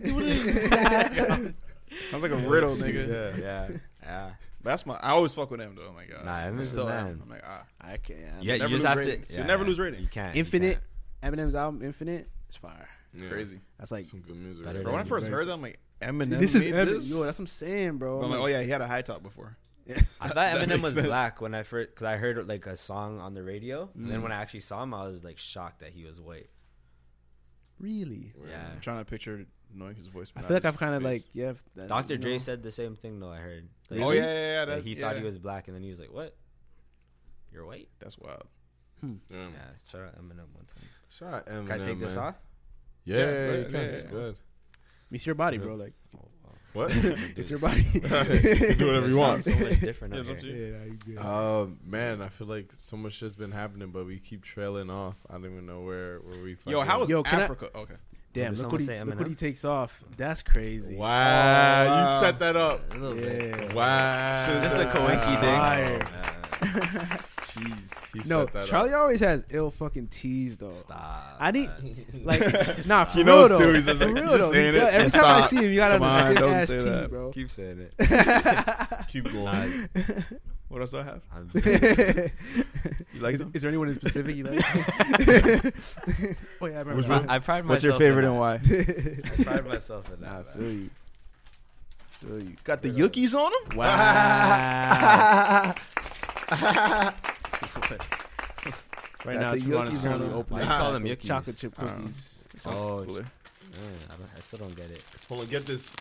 like a riddle, nigga. Yeah, yeah. That's my. I always fuck with him though. I'm like, Nah, it's Eminem's still the him. man. I'm like, I can't. Yeah, never you just lose have ratings. to. You'll Yeah, never lose You ratings. can't. Infinite. You Eminem's album Infinite. It's fire. Yeah. Crazy. That's like Some good music. Better Bro, when I than first Drake. heard that, I'm like, Eminem this is made Eminem. this. Yo, that's what I'm saying, bro. I'm like, oh yeah, he had a high top before. I thought That Eminem makes was sense. black when I first, because I heard like a song on the radio. And then when I actually saw him, I was like shocked that he was white. Really? Yeah. I'm trying to picture knowing his voice. I but feel not like I've his kind of face. like that, Dr. you Dre know? said the same thing though. I heard. Like, Oh yeah. like, he thought he yeah. was black, and then he was like, "What? You're white?" That's wild. Yeah. Yeah. Shout out Eminem one time. Shout out Eminem. Can I take this man. off? Yeah, Yeah, you yeah, can. yeah, It's yeah. good. It's your body, bro. Like Oh, wow. What? it's your body. You can do whatever It you want. sounds so much different Yeah, up it's up to here. you. Yeah, you good. Man, I feel like so much shit's been happening, but we keep trailing off. I don't even know where we. Yo, how was Yo, can I- Africa? Okay. Damn, Did look what, someone say look what Eminem? he takes off. That's crazy. Wow, you set that up. A little bit. Yeah. Wow, This is a Coinky Fire. thing. Jeez, he No, set that Charlie up. always has ill fucking tease though. Stop. I need man. like nah for He real knows though. too. He's just For like, real just though. saying He it does- Every and time I stop. see him, you got Come a on, sick don't ass say tease, that. bro. Keep saying it. Keep going. What else do I have? I'm- You like them? Is there anyone in specific you like? Oh yeah, I remember. that. I pride myself. What's your favorite in and why? that. I pride myself in that. Nah, I man. feel you. Feel you. Got the Yookies on them? Wow. Right Got now, the if you want Yookies to on slowly them. open Why it, you call them Yookies? chocolate chip cookies. Oh, Cooler. I still don't get it. Hold on, get this.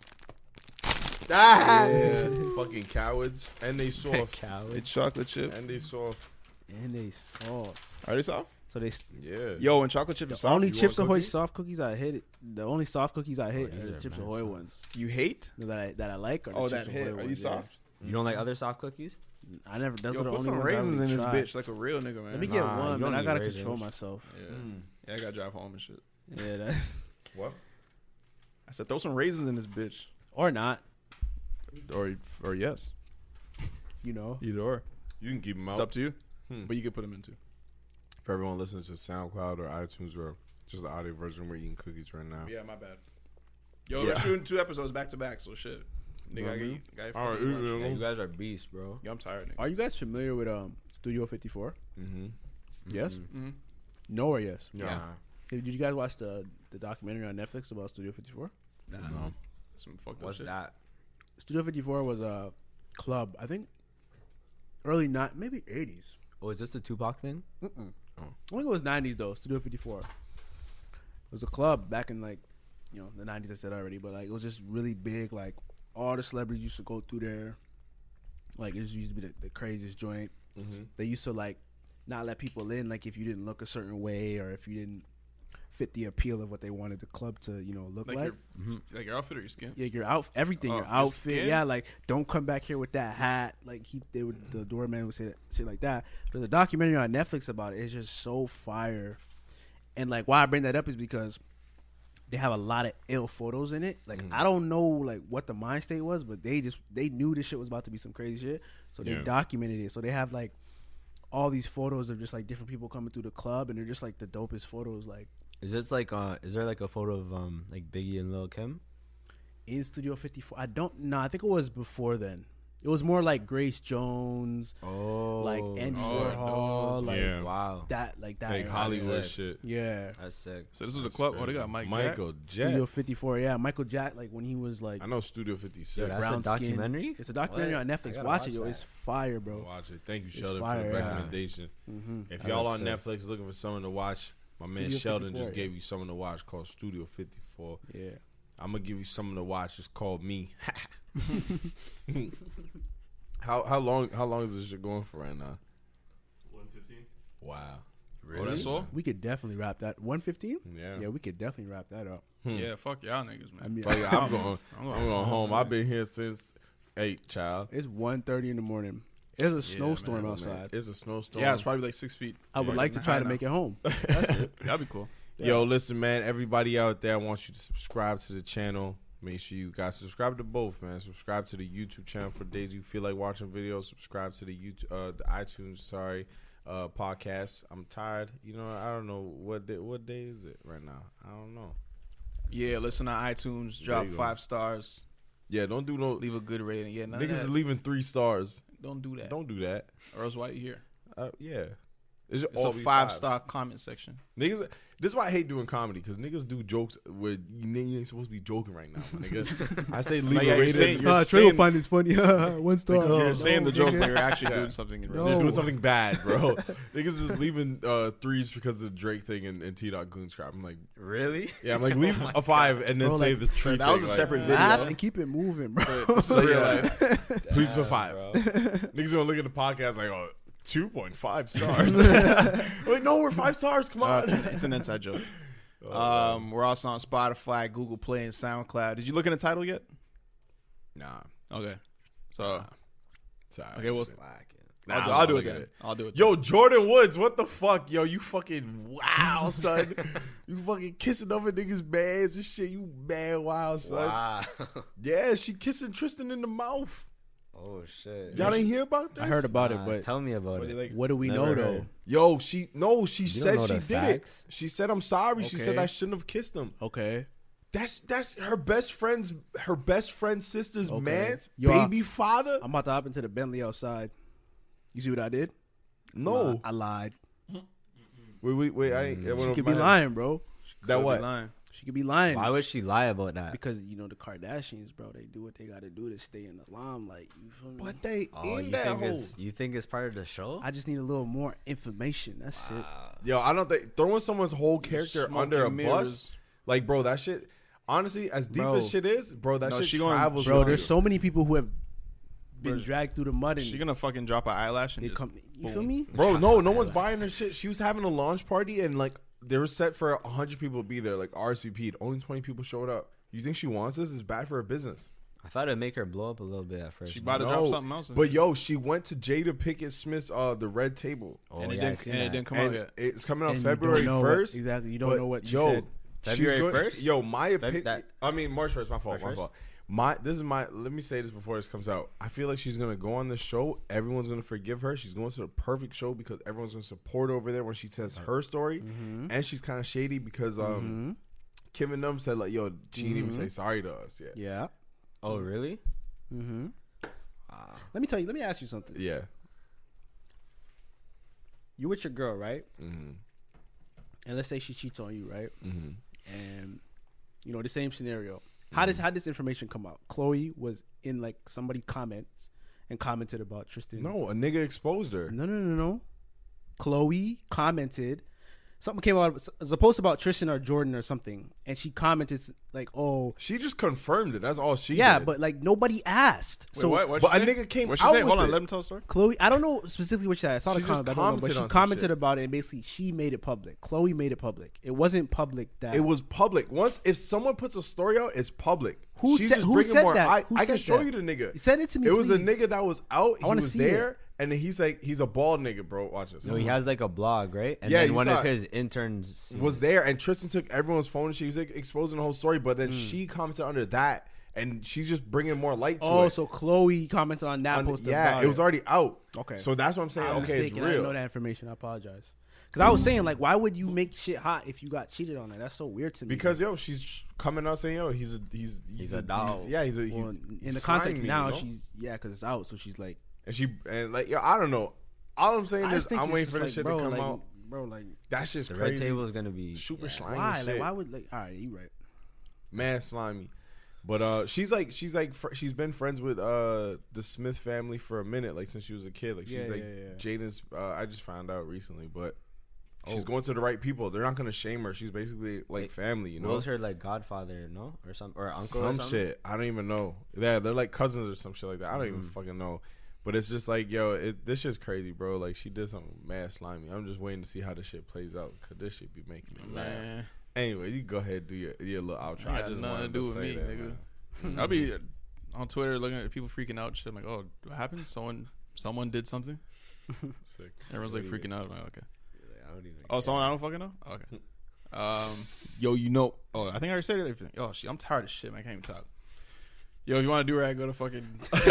Fucking cowards, and they soft, Cowards. It's chocolate chip. and they soft. And they soft. Are they soft? So they Yeah. Yo, when chocolate chip the is soft, only you Chips want Ahoy cookie? soft cookies I hit. The only soft cookies I hit these are the are Chips mad Ahoy soft. ones you hate? that I like. Are the Oh, Chips that hit. Ahoy Are you ones, yeah. soft? You don't like other soft cookies? I never. Those Yo, are the put only some ones I raisins really in this tried. bitch like a real nigga, man. Let me get Nah, you one, don't man. I need gotta raisins. control myself. Yeah, I gotta drive home and shit. Yeah, that, What? I said, throw some raisins in this bitch. or not. Or yes. You know. Either or. You can keep them out. It's up to you. Hmm. But you can put them in too. If everyone listens to SoundCloud or iTunes or just the audio version, we're eating cookies right now. Yeah, my bad. Yo, Yeah. we're shooting 2 episodes back to back, so shit. Nigga, I got All right, fucking lunch. Yeah, you guys are beasts, bro. Yo, I'm tired, nigga. Are you guys familiar with Studio 54? Mm-hmm. Yes. Mm-hmm. No or yes? Yeah. Did you guys watch the documentary on Netflix about Studio 54? No. Some fucked up What's shit. that? Studio 54 was a club, I think, early maybe 80s. Oh, is this the Tupac thing? I think it was 90s though. Studio 54. It was a club back in the 90s. I said already, but like it was just really big. Like all the celebrities used to go through there. Like it just used to be the craziest joint. Mm-hmm. They used to like not let people in, like if you didn't look a certain way or if you didn't fit the appeal of what they wanted the club to, look like. Like your outfit or your skin? Yeah, your everything, your outfit. Skin? Yeah, like don't come back here with that hat. Like the doorman would say like that. There's a documentary on Netflix about it. It's just so fire. And like why I bring that up is because they have a lot of ill photos in it. Like I don't know like what the mind state was, but they knew this shit was about to be some crazy shit, so they documented it. So they have like all these photos of just like different people coming through the club, and they're just like the dopest photos. Like, is there like a photo of like Biggie and Lil Kim in Studio 54? I think it was before then. It was more like Grace Jones, like Andy Warhol, like wow, that Hollywood shit. Yeah, that's sick. So this was a club. Oh, they got Michael Jack. Studio 54. Yeah, Michael Jack. Like when he was like, I know Studio 56. Yo, that's a documentary. Skin. It's a documentary on Netflix. Watch it, yo. It's fire, bro. Watch it. Thank you, Sheldon, for the recommendation. If y'all on Netflix looking for someone to watch, my man Sheldon just gave you someone to watch called Studio 54. Yeah. I'm gonna give you something to watch. It's called Me. How long is this shit going for right now? 1:15. Wow. Really? Oh, that's all? We could definitely wrap that. 1:15? Yeah. Yeah, we could definitely wrap that up. Yeah, fuck y'all niggas, man. I mean, I'm going home. I've been here since 8, child. It's 1:30 in the morning. There's a snowstorm outside. Man. It's a snowstorm. Yeah, it's probably like 6 feet. I would like to try to make it home. That's it. That'd be cool. Yeah. Yo, listen, man. Everybody out there, I want you to subscribe to the channel. Make sure you guys subscribe to both, man. Subscribe to the YouTube channel for days you feel like watching videos. Subscribe to the the iTunes, podcast. I'm tired. I don't know what day is it right now. I don't know. Yeah, listen to iTunes. Drop 5 stars. Yeah, don't do no. Leave a good rating. Yeah, niggas is leaving 3 stars. Don't do that. Don't do that. Or else why you here? Yeah. It's a 5-star comment section. Niggas, this is why I hate doing comedy, because niggas do jokes where you ain't supposed to be joking right now, my nigga. I say leave a rating. Trey will find this funny. 1 star. You're saying the joke, but you're actually doing something. They're doing something bad, bro. Niggas is leaving 3s because of the Drake thing and T-Dot Goons crap. I'm like, really? Yeah, I'm like, leave a 5 and then bro, say like, the tree. That was a separate video. And keep it moving, bro. Please put 5. Niggas gonna look at the podcast like, 2.5 stars. Like, no, we're 5 stars. Come on. It's an inside joke. We're also on Spotify, Google Play, and SoundCloud. Did you look in the title yet? Nah. Okay. So, sorry. Okay, well, Nah, I'll do it then. I'll do it. Yo, Jordan Woods, what the fuck? Yo, you fucking wow, son. You fucking kissing over niggas' mans and shit. You mad wild, son. Wow. Yeah, she kissing Tristan in the mouth. Oh shit! Y'all didn't hear about this? I heard about it, but tell me about it. What do we know though? Yo, she said she did it. She said I'm sorry. Okay. She said I shouldn't have kissed him. Okay. That's her best friend's sister's man's Yo, baby father. I'm about to hop into the Bentley outside. You see what I did? No, I lied. Wait. She could be lying, bro. That what? She could be lying. Why would she lie about that? Because the Kardashians, bro, they do what they got to do to stay in the limelight. You feel me? But they in you that think hole. You think it's part of the show? I just need a little more information. That's it. Yo, I don't think throwing someone's whole character under a bus, like, bro, that shit. Honestly, as deep as shit is, bro, that shit travels. Bro, there's so many people who have been dragged through the mud, and she gonna fucking drop an eyelash and you feel me, bro? No one's buying her shit. She was having a launch party and like they were set for 100 people to be there, like RSVP'd. Only 20 people showed up. You think she wants this? It's bad for her business. I thought it'd make her blow up a little bit at first. She about to drop something else. But yo, she went to Jada Pinkett Smith's The Red Table. And it didn't come out yet. It's coming out February 1st. Exactly. You don't know what she said. February 1st? Yo, my opinion. March 1st. My fault. Let me say this before this comes out. I feel like she's gonna go on the show. Everyone's gonna forgive her. She's going to the perfect show because everyone's gonna support her over there when she says her story. And she's kind of shady because Kim and them said like, yo, she didn't even say sorry to us yet. Yeah. Oh really? Mm-hmm. Let me ask you something. Yeah. You with your girl, right? Mm-hmm. And let's say she cheats on you, right? Mm-hmm. And the same scenario. How did this information come out? Chloe was in like somebody comments and commented about Tristan. No, a nigga exposed her. No. Chloe commented something came out. It was a post about Tristan or Jordan or something, and she commented like, "Oh, she just confirmed it. That's all she yeah, did. but like nobody asked. Wait, so what? But a nigga came What'd out she say? with Hold on, it. let him tell the story. Chloe, I don't know specifically what she said. I saw She the just comment, I don't know, but commented she on some commented shit. about it, and basically she made it public. Chloe made it public. It wasn't public that It was public. Once if someone puts a story out, it's public. Who She's said- just who bringing said more. that? Who I can said show that? you the nigga. Send it to me, It was a please. nigga that was out. He wanna was see there, it. and then he's a bald nigga, bro. Watch this. No, he has like a blog, right? And Yeah, then you one saw of it. his interns was there, and Tristan took everyone's phone and she was like, exposing the whole story. But then she commented under that, and she's just bringing more light to it. Oh, so Chloe commented on that post. Yeah, about it was already out. Okay, so that's what I'm saying. I'm Okay, mistaken. it's I didn't know real. that information. I apologize. Because I was saying, like, why would you make shit hot if you got cheated on? That's so weird to me. Because yo, she's coming out saying yo, he's a dog. He's well, in the context now, she's because it's out, so she's like, and like yo, I don't know. All I'm saying I is just think I'm it's waiting just for like, this shit bro, to come like, out. bro. Like that's just the crazy. red table is gonna be super slimy. why? Shit. Like why would all right? You right? Man, slimy. But she's been friends with the Smith family for a minute, like since she was a kid. Like she's Jaden's. I just found out recently, but she's going to the right people. They're not gonna shame her. She's basically like family, you know. What was her like godfather, no, or some or uncle, some or something? shit. I don't even know. Yeah, they're like cousins or some shit like that. I don't even fucking know. But it's just like yo, this shit's crazy, bro. Like she did something mad slimy. I'm just waiting to see how this shit plays out because this shit be making me laugh. Anyway, you go ahead and do your little outro. I just nothing to do with me, nigga. I'll be on Twitter looking at people freaking out. Shit, I'm like, oh, what happened? Someone did something. Sick. Everyone's like freaking out. I'm like, okay. I don't even Someone I don't fucking know. Okay. Yo, you know. Oh, I think I already said everything. Oh, shit, I'm tired of shit, man. I can't even talk. Yo, if you want to do right, go to fucking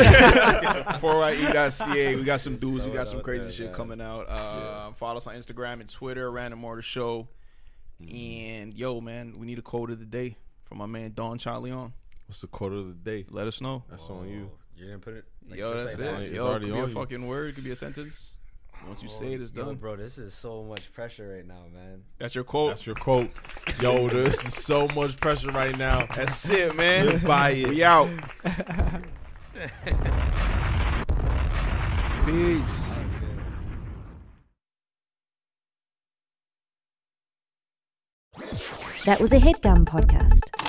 4ye.ca. We got some dudes. We got some crazy shit coming out. Follow us on Instagram and Twitter, Random Order Show. And yo, man, we need a quote of the day from my man Don Charleon. What's the quote of the day? Let us know. That's on you. You're gonna put it. Like, Yo, just that's like it. that? Yo, already it could be on a you. fucking word. It could be a sentence. Once you say it, it's Yo, done. bro, this is so much pressure right now, man. That's your quote. That's your quote. Yo, this is so much pressure right now. That's it, man. Live by it. We out. Peace. That was a HeadGum podcast.